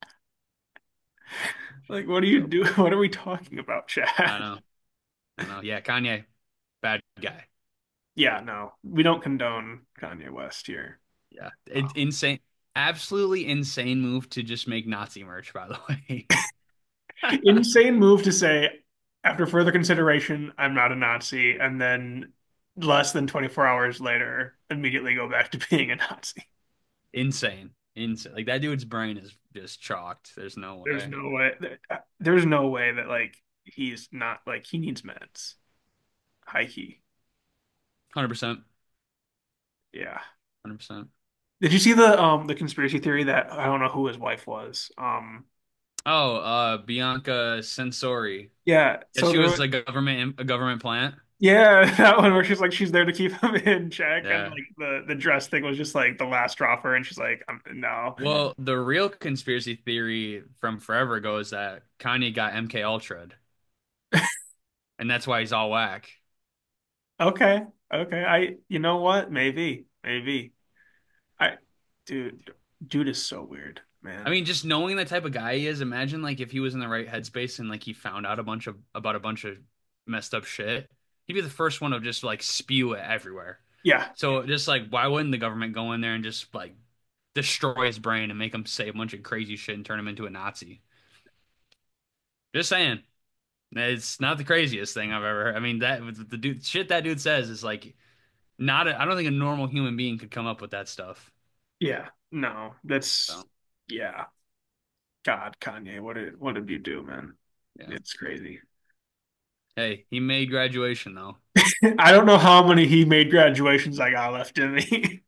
Like what are you So doing? What are we talking about, I Chad? know. I know. Yeah, Kanye, bad guy. Yeah, no. We don't condone Kanye West here. Yeah, it, Um, insane. Absolutely insane move to just make Nazi merch, by the way. insane move to say, after further consideration, I'm not a Nazi, and then less than twenty-four hours later, immediately go back to being a Nazi. Insane. Insane. Like that dude's brain is just chalked. There's no There's way. no way that, there's no way that like he's not like he needs meds. High key. one hundred percent. Yeah. one hundred percent. Did you see the um the conspiracy theory that I don't know who his wife was? Um Oh, uh, Bianca Sensori. yeah, Yeah, so she was there a government a government plant. yeah, that one where she's like she's there to keep him in check and Yeah. like the the dress thing was just like the last straw for her and she's like um, no. Well, the real conspiracy theory from forever goes that Kanye got M K Ultra'd. and that's why he's all whack. Okay. Okay. I, you know what? Maybe. Maybe. I, dude, dude is so weird, I man. mean, just knowing the type of guy he is, imagine like if he was in the right headspace and like he found out a bunch of about a bunch of messed up shit, he'd be the first one to just like spew it everywhere. Yeah. So just like, why wouldn't the government go in there and just like destroy his brain and make him say a bunch of crazy shit and turn him into a Nazi? Just saying. It's not the craziest thing I've ever heard. I mean, that the dude shit that dude says is like not a, I don't think a normal human being could come up with that stuff. Yeah. No, that's, So, yeah. God, Kanye, what did, what did you do, man? yeah. It's crazy. Hey, he made graduation though. I don't know how many he made graduations I got left in me.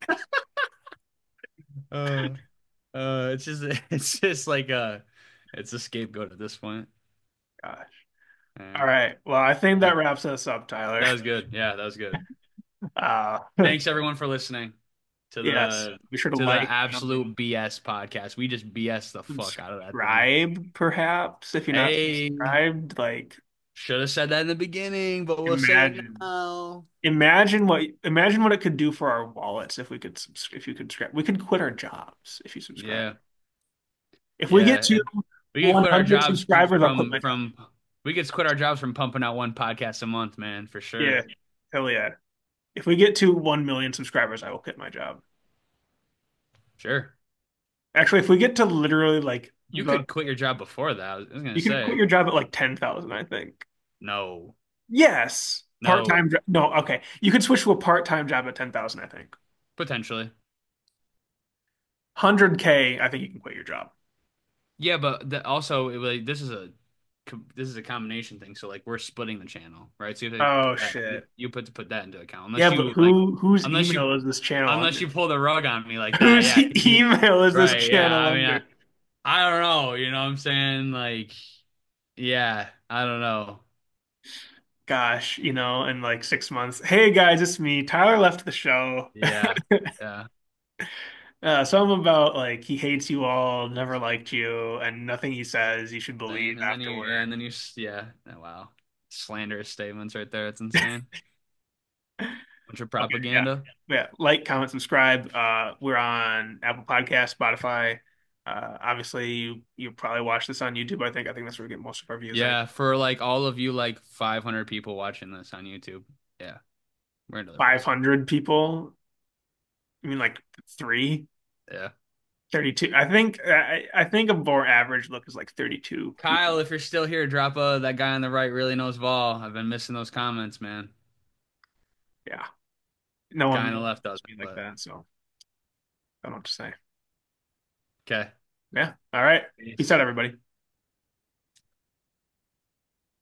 Uh, uh, it's just it's just like a it's a scapegoat at this point. Gosh. Yeah. All right. Well, I think Uh, that wraps us up, Tyler. that was good. Yeah, that was good. Uh, Thanks everyone for listening to yes. the Be sure to to the like, absolute B S podcast. We just B S the fuck out of that thing. subscribe, perhaps, if you're not Hey, subscribed. Like, should have said that in the beginning, but we'll say it imagine, now. imagine what, imagine what it could do for our wallets if we could, subs- if you could subscribe. We could quit our jobs if you subscribe. Yeah, If we get yeah. to If we could quit our one hundred jobs from subscribers, I'll quit from my job. from we could quit our jobs from pumping out one podcast a month, man, for sure. Yeah, hell yeah. If we get to one million subscribers, I will quit my job. Sure. Actually, if we get to literally like You the, could quit your job before that. I was, I was gonna you can quit say your job at like ten thousand, I think. no, Yes. no, Part-time, jo- no, okay. You could switch to a part-time job at ten thousand, I think. potentially. one hundred k, I think you can quit your job. Yeah, but the, also it, like this is a this is a combination thing. So like we're splitting the channel, right? So you have to Oh put that you, shit. you put to put that into account. Unless Yeah, but you like who whose unless you email is this channel unless under? you pull the rug on me like that, Whose yeah. 'Cause you email is this right, yeah. channel I mean, I, under? I don't know. You know what I'm saying? Like, yeah, I don't know. Gosh, you know, in like six months. Hey guys, it's me. Tyler left the show. Yeah, yeah. Uh, something about like he hates you all, never liked you, and nothing he says you should believe Thing, and then you, yeah, afterward. and then you, s- yeah. Oh, wow, slanderous statements right there. It's insane. Bunch of Okay, yeah. propaganda. Yeah. Like, comment, subscribe. Uh, we're on Apple Podcasts, Spotify. Uh, obviously you you probably watch this on YouTube, I think. I think that's where we get most of our views. Like Yeah, for like all of you, like five hundred people watching this on YouTube. Yeah, we're another place. five hundred people. I mean like three, Yeah. thirty-two. I think I, I think a more average look is like thirty-two people. Kyle, if you're still here, drop a that guy on the right really knows Vol. I've been missing those comments, man. Yeah. No Guy one on the knows left does, me like but that, so I don't know what to say. okay. Yeah. All right. Peace Peace. out, everybody.